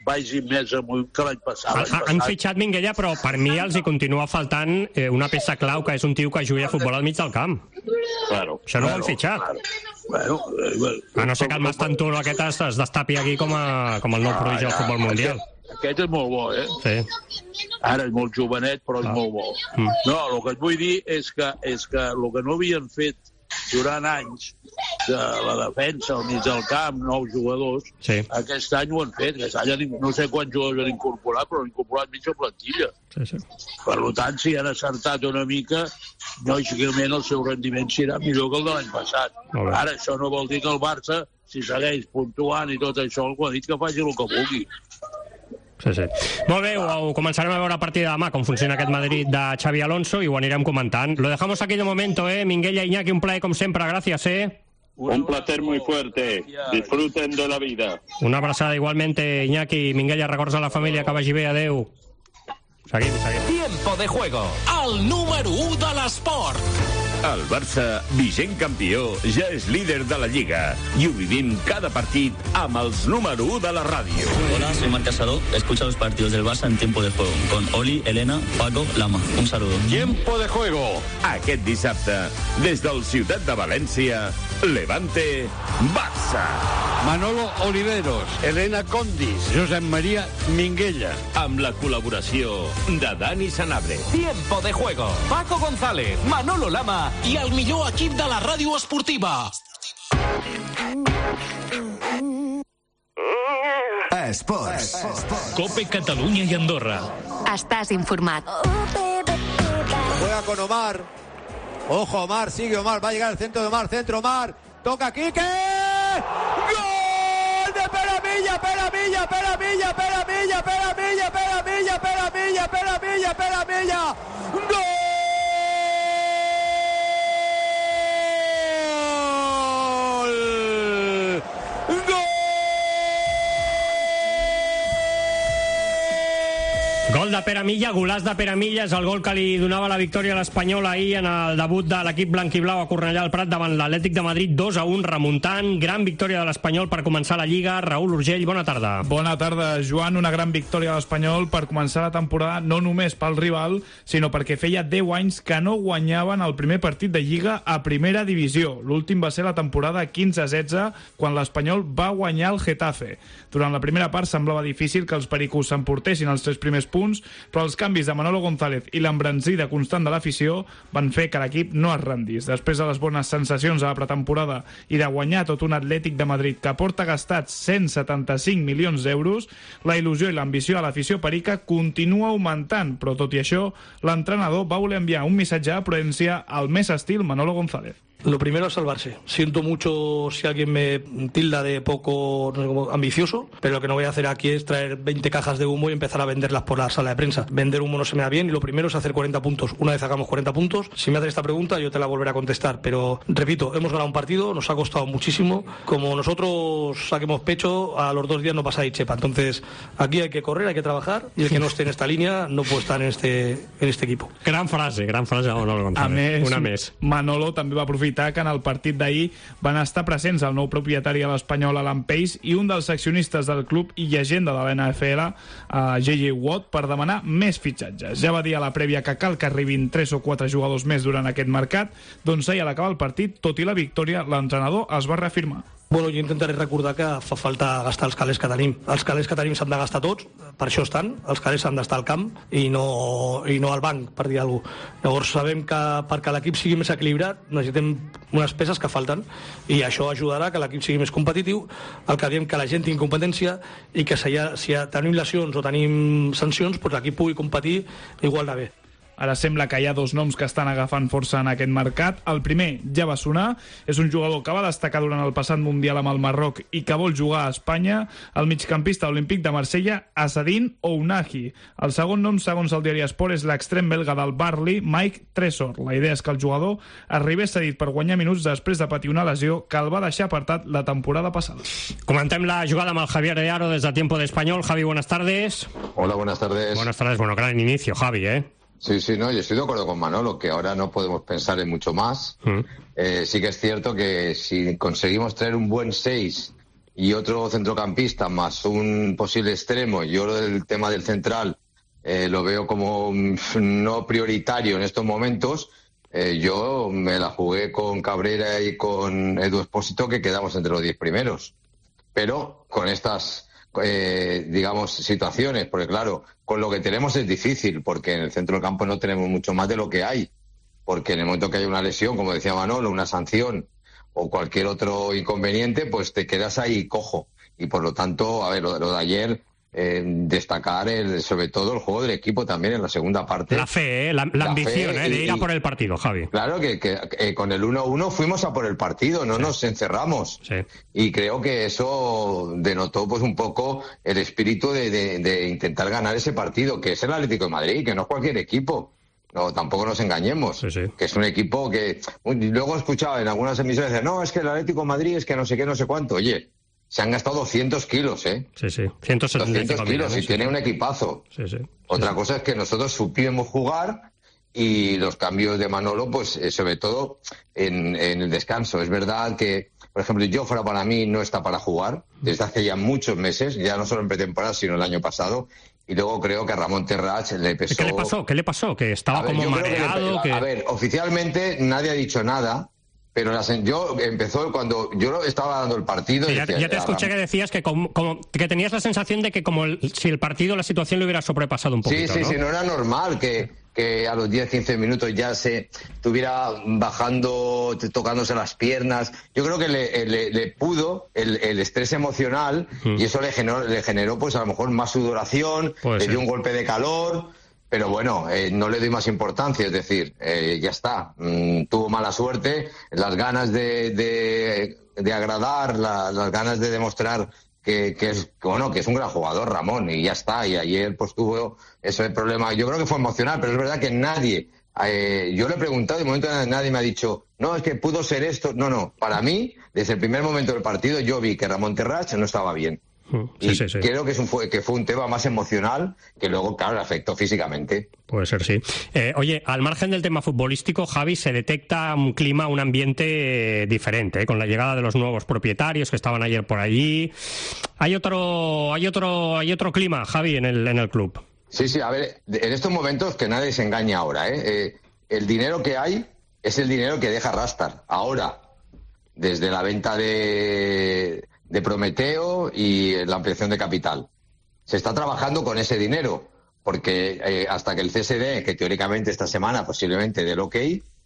vagi més amunt que l'any passat. Han, han fitxat Minguella, però per mi els hi continua faltant eh, una peça clau, que és un tio que jugui a futbol al mig del camp. Claro. Això no claro, ho han fitxat. Claro. Bueno, eh, a no ser que el Mastantulo aquest es, es destapi aquí com, a, com el nou prodigi del futbol mundial. Aquest, aquest és molt bo, eh? Sí. Ara és molt jovenet, però és ah. molt bo. Mm. No, el que et vull dir és que, és que el que no havien fet durant anys de la defensa al mig del camp, nous jugadors, sí. aquest any ho han fet. Aquest any no sé quants jugadors han incorporat, però han incorporat mitja plantilla. Sí, sí. Per tant, si han acertat una mica, lògicament el seu rendiment serà millor que el de l'any passat. Ara, això no vol dir que el Barça, si segueix puntuant i tot això, algú ha dit que faci el que vulgui. Sí, sí. Molt bé, ho començarem a veure a partir de demà com funciona aquest Madrid de Xavi Alonso i ho anirem comentant. Lo dejamos aquí de momento, eh. Minguella, Iñaki, un plaer como siempre, gracias, eh. Un placer muy fuerte. Disfruten de la vida. Una abraçada igualmente, Iñaki, Minguella, records a la família, que vagi bé, adeu. Seguim, seguim. Tiempo de juego, el número u de l'esport. El Barça, vigent campió, ja és líder de la Lliga i ho vivim cada partit amb els número u de la ràdio. Hola, soy Marc Casado. Escucha los partidos del Barça en Tiempo de Juego con Oli, Elena, Paco, Lama. Un saludo. Tiempo de Juego. Aquest dissabte, des del Ciutat de València, Levante, Barça. Manolo Oliveros, Elena Condis, Josep Maria Minguella. Amb la col·laboració de Dani Sanabria. Tiempo de Juego. Paco González, Manolo Lama i el millor equip de la ràdio esportiva. Esports. Cope Catalunya i Andorra. Estàs informat. Juega con Omar. Ojo, Omar, sigue Omar, va a llegar al centro de Omar, centro Omar. Toca Quique. ¡Gol de Peramilla, Peramilla, Peramilla, Peramilla, Peramilla, Peramilla, Peramilla, Peramilla, Peramilla! ¡Gol! Gol de Peramilla, golaç de Peramilla, és el gol que li donava la victòria a l'Espanyol ahir en el debut de l'equip blanquiblau a Cornellà al Prat davant l'Atlètic de Madrid, dos a un, remuntant. Gran victòria de l'Espanyol per començar la Lliga. Raül Urgell, bona tarda. Bona tarda, Joan. Una gran victòria de l'Espanyol per començar la temporada, no només pel rival, sinó perquè feia deu anys que no guanyaven el primer partit de Lliga a primera divisió. L'últim va ser la temporada quinze setze, quan l'Espanyol va guanyar el Getafe. Durant la primera part semblava difícil que els pericos s'emportessin els tres primers punts, però els canvis de Manolo González i l'embranzida constant de l'afició van fer que l'equip no es rendís. Després de les bones sensacions a la pretemporada i de guanyar tot un Atlètic de Madrid que porta gastats cent setanta-cinc milions d'euros, la il·lusió i l'ambició a l'afició perica continua augmentant, però tot i això, l'entrenador va voler enviar un missatge a Proencia al més estil Manolo González. Lo primero es salvarse. Siento mucho si alguien me tilda de poco, no sé cómo, ambicioso, pero lo que no voy a hacer aquí es traer veinte cajas de humo y empezar a venderlas por la sala de prensa. Vender humo no se me da bien y lo primero es hacer cuarenta puntos. Una vez hagamos cuarenta puntos, si me hacen esta pregunta yo te la volveré a contestar, pero repito, hemos ganado un partido, nos ha costado muchísimo. Como nosotros saquemos pecho, a los dos días no pasa ahí chepa. Entonces, aquí hay que correr, hay que trabajar y el que no esté en esta línea no puede estar en este, en este equipo. Gran frase, gran frase de Manolo González. A més, Una més. Manolo també va aprofitar que en el partit d'ahir van estar presents el nou propietari a l'Espanyol, Alan Pace, i un dels accionistes del club i llegenda de l'N F L, uh, J J Watt, per demanar més fitxatges. Ja va dir a la prèvia que cal que arribin tres o quatre jugadors més durant aquest mercat, doncs ahir a l'acabar el partit, tot i la victòria, l'entrenador es va reafirmar. Bueno, jo intentaré recordar que fa falta gastar els calés que tenim. Els calés que tenim s'han de gastar tots, per això estan. Els calés s'han d'estar al camp i no, i no al banc, per dir alguna cosa. Llavors sabem que perquè l'equip sigui més equilibrat necessitem unes peces que falten i això ajudarà que l'equip sigui més competitiu. El que diem que la gent tingui competència i que si, ha, si ha, tenim lesions o tenim sancions, doncs l'equip pugui competir igual de bé. Ara sembla que hi ha dos noms que estan agafant força en aquest mercat. El primer ja va sonar, és un jugador que va destacar durant el passat Mundial amb el Marroc i que vol jugar a Espanya, el migcampista olímpic de Marsella, Asadin Ounahi. El segon nom, segons el diari Esport, és l'extrem belga del Barley, Mike Tresor. La idea és que el jugador arribés cedit per guanyar minuts després de patir una lesió que el va deixar apartat la temporada passada. Comentem la jugada amb el Javier de Aro des de Tiempo de Español. Javi, buenas tardes. Hola, buenas tardes. Buenas tardes, bueno, gran inicio, Javi, ¿eh? Sí, sí, no, yo estoy de acuerdo con Manolo, que ahora no podemos pensar en mucho más. Mm. Eh, sí que es cierto que si conseguimos traer un buen seis y otro centrocampista más un posible extremo, yo el tema del central eh, lo veo como no prioritario en estos momentos. Eh, yo me la jugué con Cabrera y con Edu Espósito, que quedamos entre los diez primeros. Pero con estas, eh, digamos, situaciones, porque claro, con lo que tenemos es difícil, porque en el centro del campo no tenemos mucho más de lo que hay. Porque en el momento que hay una lesión, como decía Manolo, una sanción o cualquier otro inconveniente, pues te quedas ahí cojo. Y por lo tanto, a ver, lo, lo de ayer... Eh, destacar el, sobre todo el juego del equipo también en la segunda parte. La fe, ¿eh? la, la, la ambición fe, eh, de ir a por el partido, Javi. Claro que, que eh, con el uno a uno fuimos a por el partido, no sí. nos encerramos. Sí. Y creo que eso denotó pues un poco el espíritu de, de, de intentar ganar ese partido, que es el Atlético de Madrid, que no es cualquier equipo. No, tampoco nos engañemos, sí, sí. que es un equipo que... Luego he escuchado en algunas emisoras decir, no, es que el Atlético de Madrid es que no sé qué, no sé cuánto. Oye, se han gastado doscientos kilos, ¿eh? Sí, sí, ciento setenta y cinco doscientos kilos, millones, y sí. tiene un equipazo. Sí, sí. Otra sí, cosa sí. es que nosotros supimos jugar y los cambios de Manolo, pues eh, sobre todo en, en el descanso. Es verdad que, por ejemplo, Jofre para mí no está para jugar desde hace ya muchos meses, ya no solo en pretemporada, sino el año pasado. Y luego creo que a Ramón Terrach le pesó... ¿Qué le pasó? ¿Qué le pasó? Que estaba ver, como mareado... Que le... que... A ver, oficialmente nadie ha dicho nada... Pero la, yo empezó cuando yo estaba dando el partido... Sí, y ya, decía, ya te escuché que decías que, como, como, que tenías la sensación de que como el, si el partido, la situación le hubiera sobrepasado un poquito, Sí, sí, ¿no? sí, no era normal que, que a los diez, quince minutos ya se estuviera bajando, tocándose las piernas. Yo creo que le, le, le pudo el, el estrés emocional mm. y eso le generó, le generó pues a lo mejor más sudoración, Puede le ser. dio un golpe de calor... Pero bueno, eh, no le doy más importancia, es decir, eh, ya está. Mm, tuvo mala suerte, las ganas de, de, de agradar, la, las ganas de demostrar que, que es que, bueno, que es un gran jugador, Ramón, y ya está. Y ayer pues tuvo ese problema. Yo creo que fue emocional, pero es verdad que nadie, eh, yo le he preguntado y de momento nadie me ha dicho, no, es que pudo ser esto. No, no, para mí, desde el primer momento del partido yo vi que Ramón Terrach no estaba bien. Sí, y sí, sí. creo que, es un, fue, que fue un tema más emocional que luego, claro, le afectó físicamente. Puede ser, sí. Eh, oye, al margen del tema futbolístico, Javi, se detecta un clima, un ambiente eh, diferente, eh, con la llegada de los nuevos propietarios que estaban ayer por allí. Hay otro, hay otro, hay otro clima, Javi, en el, en el club. Sí, sí, a ver, en estos momentos que nadie se engaña ahora, ¿eh? Eh, el dinero que hay es el dinero que deja Rastar. Ahora, desde la venta de... de Prometeo y la ampliación de capital. Se está trabajando con ese dinero, porque eh, hasta que el C S D, que teóricamente esta semana posiblemente del OK,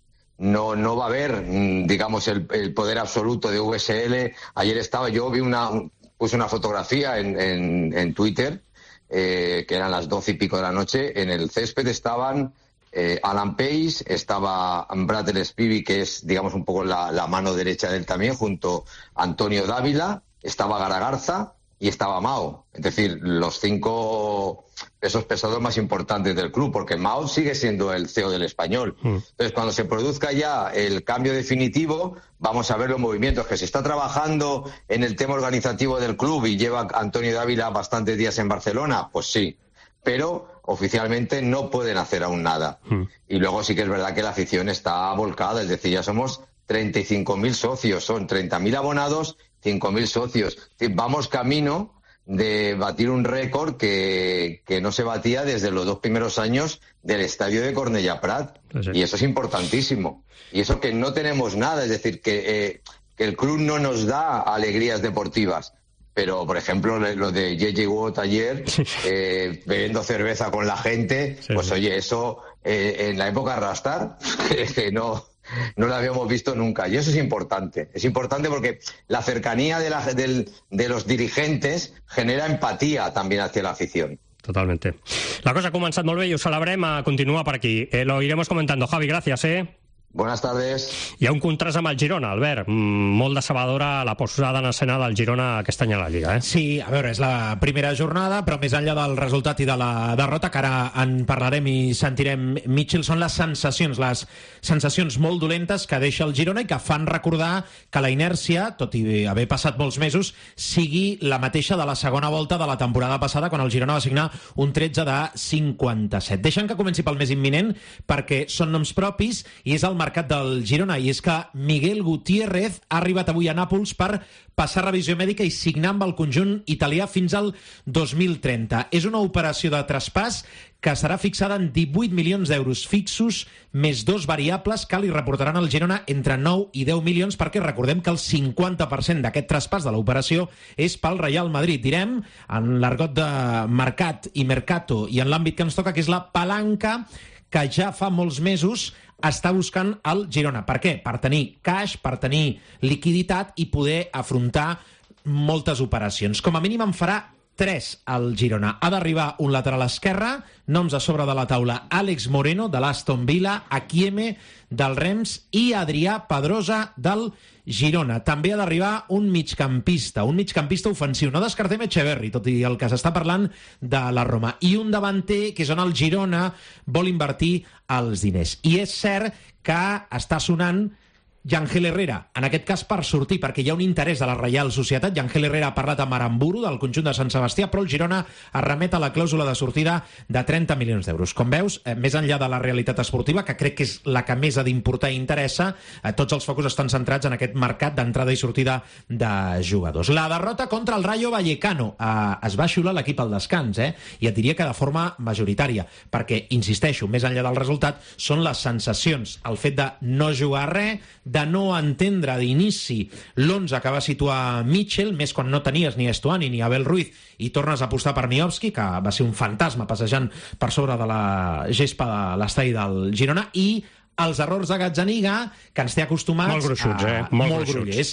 no, no va a haber, digamos, el, el poder absoluto de V S L. Ayer estaba, yo vi una, puse una fotografía en, en, en Twitter, eh, que eran las doce y pico de la noche, en el césped estaban eh, Alan Pace, estaba Bradley Spivey, que es, digamos, un poco la, la mano derecha de él también, junto a Antonio Dávila, estaba Garagarza y estaba Mao. Es decir, los cinco pesos pesados más importantes del club, porque Mao sigue siendo el C E O del Español. Mm. Entonces, cuando se produzca ya el cambio definitivo, vamos a ver los movimientos. Que se está trabajando en el tema organizativo del club y lleva Antonio Dávila bastantes días en Barcelona, pues sí. Pero oficialmente no pueden hacer aún nada. Mm. Y luego sí que es verdad que la afición está volcada, es decir, ya somos treinta y cinco mil socios, son treinta mil abonados, cinco mil socios. Es decir, vamos camino de batir un récord que, que no se batía desde los dos primeros años del estadio de Cornellà Prat. Sí. Y eso es importantísimo. Y eso que no tenemos nada, es decir, que, eh, que el club no nos da alegrías deportivas. Pero, por ejemplo, lo de J J Watt ayer, eh, bebiendo cerveza con la gente, sí, pues sí. Oye, eso eh, en la época de Rastar, que no... no lo habíamos visto nunca, y eso es importante. Es importante porque la cercanía de, la, del, de los dirigentes genera empatía también hacia la afición. Totalmente. La cosa ha començat molt bé i ho celebrem. Continua per aquí. Eh, lo iremos comentando. Javi, gracias, ¿eh? Buenas tardes. Hi ha un contrast amb el Girona, Albert. Molt decebedora la posada en escena del Girona aquest any a la Lliga, eh? Sí, a veure, és la primera jornada, però més enllà del resultat i de la derrota, que ara en parlarem i sentirem, Mitchell, són les sensacions, les sensacions molt dolentes que deixa el Girona i que fan recordar que la inèrcia, tot i haver passat molts mesos, sigui la mateixa de la segona volta de la temporada passada, quan el Girona va signar un tretze de cinquanta-set. Deixen que comenci pel més imminent, perquè són noms propis i és el mercat del Girona, i és que Miguel Gutiérrez ha arribat avui a Nàpols per passar revisió mèdica i signar amb el conjunt italià fins al dos mil trenta. És una operació de traspàs que serà fixada en divuit milions d'euros fixos més dos variables que li reportaran al Girona entre nou i deu milions, perquè recordem que el cinquanta per cent d'aquest traspàs de l'operació és pel Real Madrid. Direm, en l'argot de mercat i mercato i en l'àmbit que ens toca, que és la palanca que ja fa molts mesos està buscant el Girona. Per què? Per tenir cash, per tenir liquiditat i poder afrontar moltes operacions. Com a mínim en farà tres al Girona. Ha d'arribar un lateral esquerre, noms a sobre de la taula: Àlex Moreno, de l'Aston Villa, Akieme, del Rennes, i Adrià Pedrosa, del Girona. També ha d'arribar un migcampista, un migcampista ofensiu. No descartem Echeverri, tot i el que s'està parlant de la Roma. I un davanter, que és on el Girona vol invertir els diners. I és cert que està sonant Yangel Herrera, en aquest cas per sortir, perquè hi ha un interès de la Reial Societat. Yangel Herrera ha parlat amb Aramburu, del conjunt de Sant Sebastià, però el Girona es remet a la clàusula de sortida de trenta milions d'euros. Com veus, eh, més enllà de la realitat esportiva, que crec que és la que més ha d'importar i interessa, eh, tots els focus estan centrats en aquest mercat d'entrada i sortida de jugadors. La derrota contra el Rayo Vallecano. Eh, es va xiular l'equip al descans, eh? I et diria que de forma majoritària, perquè, insisteixo, més enllà del resultat, són les sensacions, el fet de no jugar res, de no entendre d'inici l'onze que va situar Mitchell, més quan no tenies ni Estuani ni Abel Ruiz, i tornes a apostar per Miovski, que va ser un fantasma passejant per sobre de la gespa de l'estadi del Girona, i els errors de Gazzaniga, que ens té acostumats molt gruixuts, eh? a, molt, molt grullers,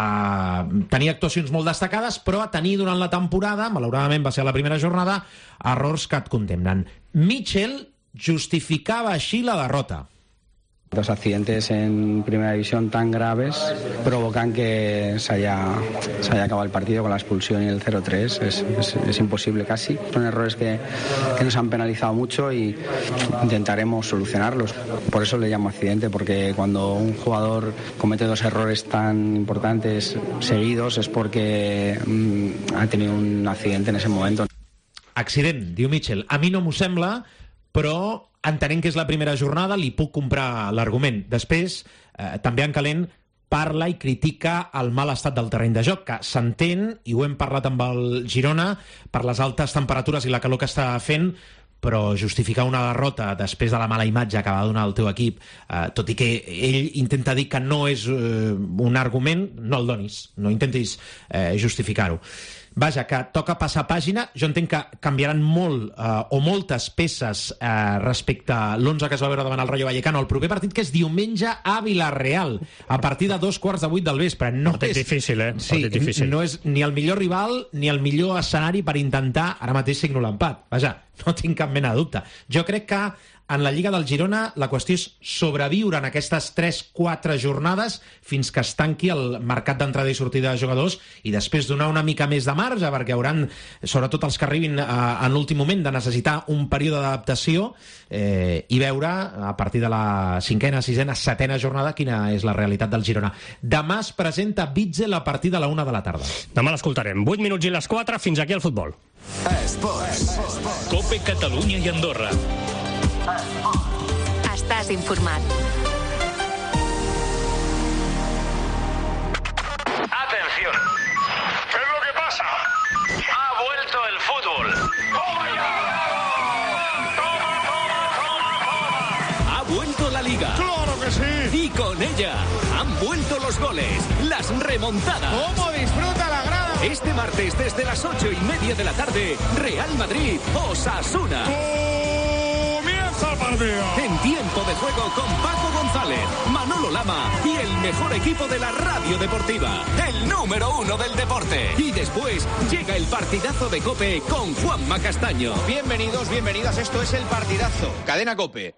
a tenir actuacions molt destacades, però a tenir durant la temporada, malauradament va ser a la primera jornada, errors que et condemnen. Mitchell justificava així la derrota. Dos accidentes en primera división tan graves provocan que se haya, se haya acabado el partido con la expulsión y el cero tres. Es, es, es imposible casi. Son errores que, que nos han penalizado mucho y intentaremos solucionarlos. Por eso le llamo accidente, porque cuando un jugador comete dos errores tan importantes seguidos es porque mmm, ha tenido un accidente en ese momento. Accident, diu Mitchell. A mi no m'ho sembla, però entenent que és la primera jornada, li puc comprar l'argument. Després, eh, també en calent parla i critica el mal estat del terreny de joc, que s'entén, i ho hem parlat amb el Girona, per les altes temperatures i la calor que està fent, però justificar una derrota després de la mala imatge que va donar el teu equip, eh, tot i que ell intenta dir que no és eh, un argument, no el donis, no intentis eh, justificar-ho. Vaja, que toca passar pàgina. Jo entenc que canviaran molt eh, o moltes peces eh, respecte a l'onze que es va veure davant el Rayo Vallecano. El proper partit, que és diumenge a Vilareal, a partir de dos quarts de vuit del vespre. No Partit és difícil, eh? Sí, Partit difícil. No és ni el millor rival ni el millor escenari per intentar ara mateix signar l'empat. Vaja, no tinc cap mena de dubte. Jo crec que en la Lliga del Girona la qüestió és sobreviure en aquestes tres quatre jornades fins que es tanqui el mercat d'entrada i sortida de jugadors, i després donar una mica més de marge, perquè hauran, sobretot els que arribin eh, en l'últim moment, de necessitar un període d'adaptació eh, i veure a partir de la cinquena, sisena, setena jornada quina és la realitat del Girona. Demà es presenta Bitzel a partir de la una de la tarda. Demà l'escoltarem. vuit minuts i les quatre, fins aquí el futbol. Esports. Cope Catalunya i Andorra. Estàs informat. Atención. ¿Qué es lo que pasa? Ha vuelto el fútbol. ¡Toma ya! ¡Toma, toma, toma, toma! Ha vuelto la Liga. ¡Claro que sí! Y con ella han vuelto los goles, las remontadas. ¿Cómo disfruta la grada? Este martes, desde las ocho y media de la tarde, Real Madrid, Osasuna. ¡Comienza el partido! En tiempo de juego con Paco González, Manolo Lama y el mejor equipo de la radio deportiva, el número uno del deporte. Y después llega el partidazo de COPE con Juanma Castaño. Bienvenidos, bienvenidas, esto es el partidazo. Cadena COPE.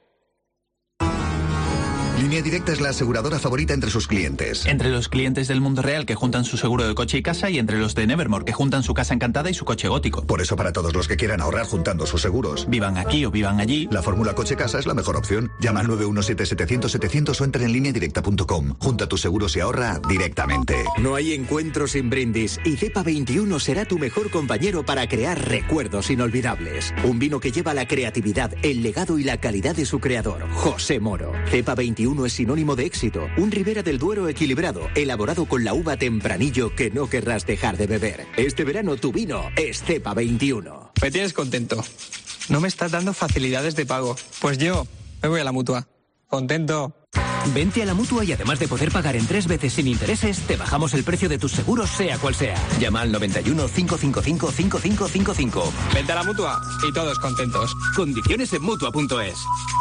Línea Directa es la aseguradora favorita entre sus clientes. Entre los clientes del mundo real que juntan su seguro de coche y casa, y entre los de Nevermore que juntan su casa encantada y su coche gótico. Por eso, para todos los que quieran ahorrar juntando sus seguros, vivan aquí o vivan allí, la fórmula coche-casa es la mejor opción. Llama al nueve uno siete setecientos setecientos o entra en línea directa punto com. Junta tus seguros y ahorra directamente. No hay encuentro sin brindis, y Cepa veintiuno será tu mejor compañero para crear recuerdos inolvidables. Un vino que lleva la creatividad, el legado y la calidad de su creador, José Moro. Cepa veintiuno veintiuno es sinónimo de éxito. Un Ribera del Duero equilibrado, elaborado con la uva Tempranillo que no querrás dejar de beber. Este verano tu vino es Cepa veintiuno. Me tienes contento. No me estás dando facilidades de pago. Pues yo me voy a la Mutua. Contento. Vente a la Mutua y además de poder pagar en tres veces sin intereses, te bajamos el precio de tus seguros sea cual sea. Llama al noventa y uno, cinco cinco cinco, cinco cinco cinco cinco. Vente a la Mutua y todos contentos. Condiciones en Mutua punto es.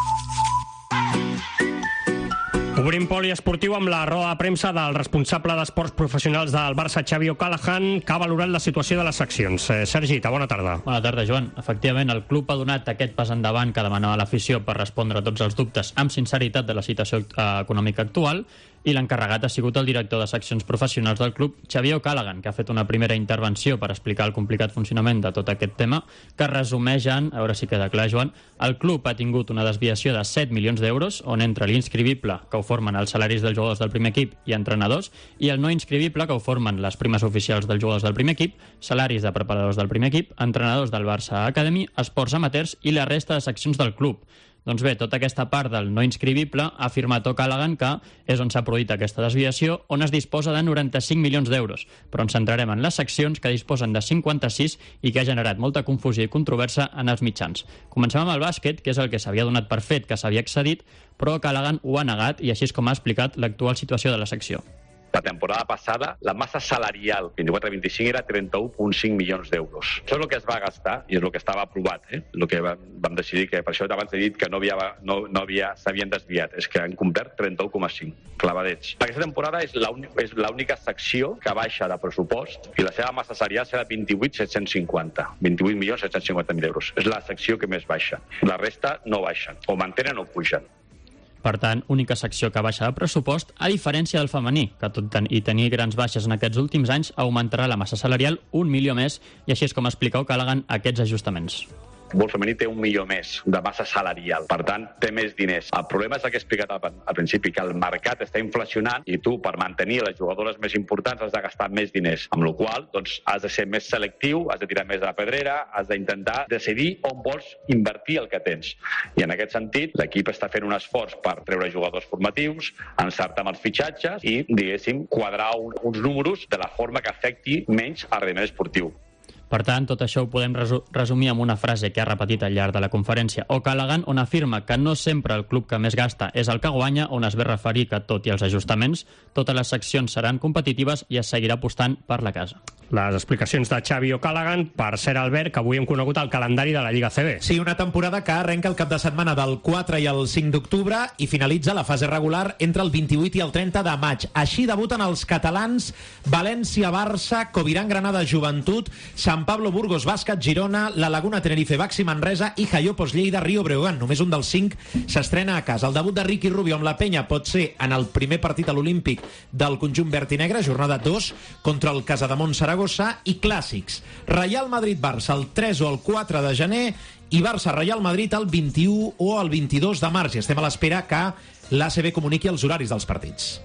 Obrim poliesportiu amb la roda de premsa del responsable d'esports professionals del Barça, Xavi O'Callaghan, que ha valorat la situació de les seccions. Eh, Sergi, bona tarda. Bona tarda, Joan. Efectivament, el club ha donat aquest pas endavant que demanava l'afició per respondre a tots els dubtes amb sinceritat de la situació eh, econòmica actual, i l'encarregat ha sigut el director de seccions professionals del club, Xavi O'Callaghan, que ha fet una primera intervenció per explicar el complicat funcionament de tot aquest tema, que resumeix en, a veure si queda clar, Joan, el club ha tingut una desviació de set milions d'euros, on entra l'inscrivible, que ho formen els salaris dels jugadors del primer equip i entrenadors, i el no inscrivible, que ho formen les primes oficials dels jugadors del primer equip, salaris de preparadors del primer equip, entrenadors del Barça Academy, esports amateurs i la resta de seccions del club. Doncs bé, tota aquesta part del no inscrivible ha afirmat O'Callaghan que és on s'ha produït aquesta desviació, on es disposa de noranta-cinc milions d'euros, però ens centrarem en les seccions que disposen de cinquanta-sis i que ha generat molta confusió i controvèrsia en els mitjans. Comencem amb el bàsquet, que és el que s'havia donat per fet que s'havia excedit, però O'Callaghan ho ha negat i així és com ha explicat l'actual situació de la secció. La temporada passada, la massa salarial vint-i-quatre vint-i-cinc era trenta-un coma cinc milions d'euros. Això és el que es va gastar i és el que estava aprovat. Eh? El que vam, vam decidir, que per això abans he dit que no havia, no, no havia, s'havien desviat, és que han complert trenta-un coma cinc clavadets. Aquesta temporada és l'única secció que baixa de pressupost i la seva massa salarial serà vint-i-vuit mil set-cents cinquanta. vint-i-vuit milions set-cents cinquanta mil euros. És la secció que més baixa. La resta no baixen, o mantenen o pugen. Per tant, única secció que baixa de pressupost, a diferència del femení, que tot i tenir grans baixes en aquests últims anys, augmentarà la massa salarial un milió més, i així és com explica O'Callaghan aquests ajustaments. El futbol femení té un milió més de massa salarial, per tant, té més diners. El problema és el que he explicat al, al principi, que el mercat està inflacionant i tu, per mantenir les jugadores més importants, has de gastar més diners, amb la qual cosa doncs, has de ser més selectiu, has de tirar més a la pedrera, has d'intentar decidir on vols invertir el que tens. I en aquest sentit, l'equip està fent un esforç per treure jugadors formatius, encertar amb els fitxatges i, diguéssim, quadrar un, uns números de la forma que afecti menys el rendiment esportiu. Per tant, tot això ho podem resumir amb una frase que ha repetit al llarg de la conferència O'Callaghan, on afirma que no sempre el club que més gasta és el que guanya, on es ve referir que, tot i els ajustaments, totes les seccions seran competitives i es seguirà apostant per la casa. Les explicacions de Xavi O'Callaghan, per ser Albert, que avui hem conegut el calendari de la Lliga C B. Sí, una temporada que arrenca el cap de setmana del quatre i el cinc d'octubre i finalitza la fase regular entre el vint-i-vuit i el trenta de maig. Així debuten els catalans València-Barça, Covirán-Granada Joventut, Sant Pablo Burgos Bàsquet Girona, La Laguna Tenerife Baxi Manresa i Jaiopos Lleida Rio Breogán. Només un dels cinc s'estrena a casa. El debut de Ricky Rubio amb la penya pot ser en el primer partit a l'Olímpic del conjunt verd i negre, jornada dos, contra el Casademont Saragossa, i clàssics. Real Madrid-Barça el tres o el quatre de gener i Barça-Real Madrid el vint-i-u o el vint-i-dos de març. I estem a l'espera que l'A C B comuniqui els horaris dels partits.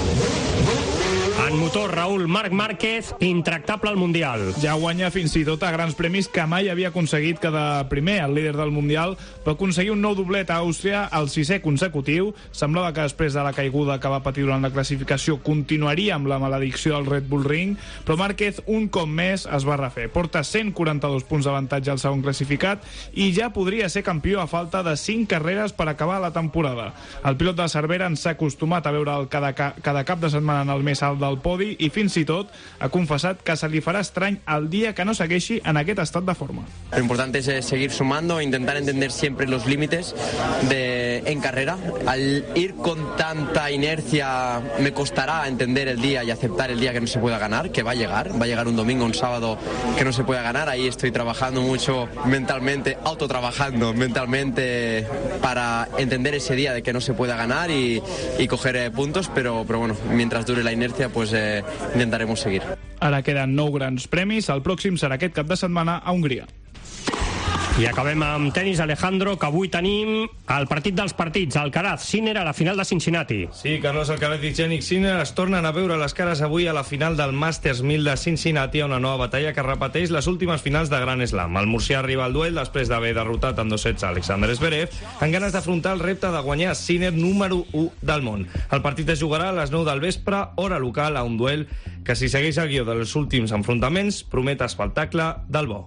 En motor, Raúl, Marc Márquez, intractable al Mundial. Ja guanya fins i tot a grans premis que mai havia aconseguit quedar primer. El líder del Mundial va aconseguir un nou doblet a Àustria, el sisè consecutiu. Semblava que després de la caiguda que va patir durant la classificació continuaria amb la maledicció del Red Bull Ring, però Márquez un cop més es va refer. Porta cent quaranta-dos punts d'avantatge al segon classificat i ja podria ser campió a falta de cinc carreres per acabar la temporada. El pilot de Cervera ens ha acostumat a veure'l cada, cada cap de setmana en el més alt del podi i fins i tot ha confessat que se li farà estrany el dia que no segueixi en aquest estat de forma. Lo importante es eh, seguir sumando, intentar entender siempre los límites de, en carrera. Al ir con tanta inercia me costará entender el día y aceptar el día que no se pueda ganar, que va a llegar, va a llegar un domingo, un sábado que no se pueda ganar. Ahí estoy trabajando mucho mentalmente, autotrabajando mentalmente para entender ese día de que no se pueda ganar y, y coger eh, puntos, pero, pero bueno, mientras dure la inercia pues eh, intentaremos seguir. Ara queden nou grans premis, el pròxim serà aquest cap de setmana a Hongria. I acabem amb tenis, Alejandro, que avui tenim el partit dels partits, Alcaraz, Sinner a la final de Cincinnati. Sí, Carlos Alcaraz i Jannik Sinner es tornen a veure les cares avui a la final del Masters mil de Cincinnati, una nova batalla que repeteix les últimes finals de Grand Slam. El murcià arriba al duel després d'haver derrotat en dos sets a Alexander Zverev, amb ganes d'afrontar el repte de guanyar Sinner número u del món. El partit es jugarà a les nou del vespre, hora local, a un duel que, si segueix el guió dels últims enfrontaments, promet espectacle del bo.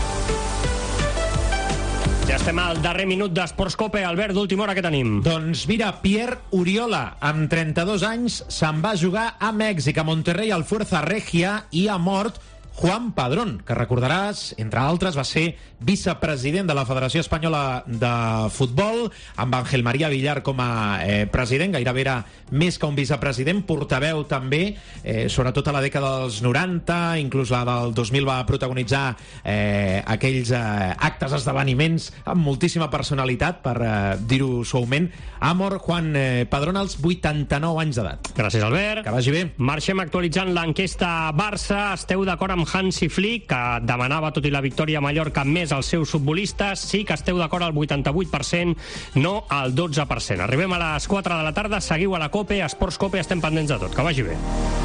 Ja estem al darrer minut d'Esports Cope. Albert, d'última hora, què tenim? Doncs mira, Pierre Oriola, amb trenta-dos anys, se'n va jugar a Mèxic, a Monterrey, al Fuerza Regia, i ha mort Juan Padrón, que recordaràs, entre altres, va ser vicepresident de la Federació Espanyola de Futbol, amb Ángel María Villar com a eh, president, gairebé era més que un vicepresident, portaveu també, eh, sobretot a la dècada dels noranta, inclús la del dos mil va protagonitzar eh, aquells eh, actes, esdeveniments amb moltíssima personalitat, per eh, dir-ho suaument. Ha mort Juan eh, Padrón als vuitanta-nou anys d'edat. Gràcies, Albert. Que vagi bé. Marxem actualitzant l'enquesta Barça. Esteu d'acord amb Hansi Flick, que demanava, tot i la victòria a Mallorca, més als seus futbolistes? Sí que esteu d'acord al vuitanta-vuit per cent, no al dotze per cent. Arribem a les quatre de la tarda, seguiu a la COPE, a Esports Cope, estem pendents de tot. Que vagi bé.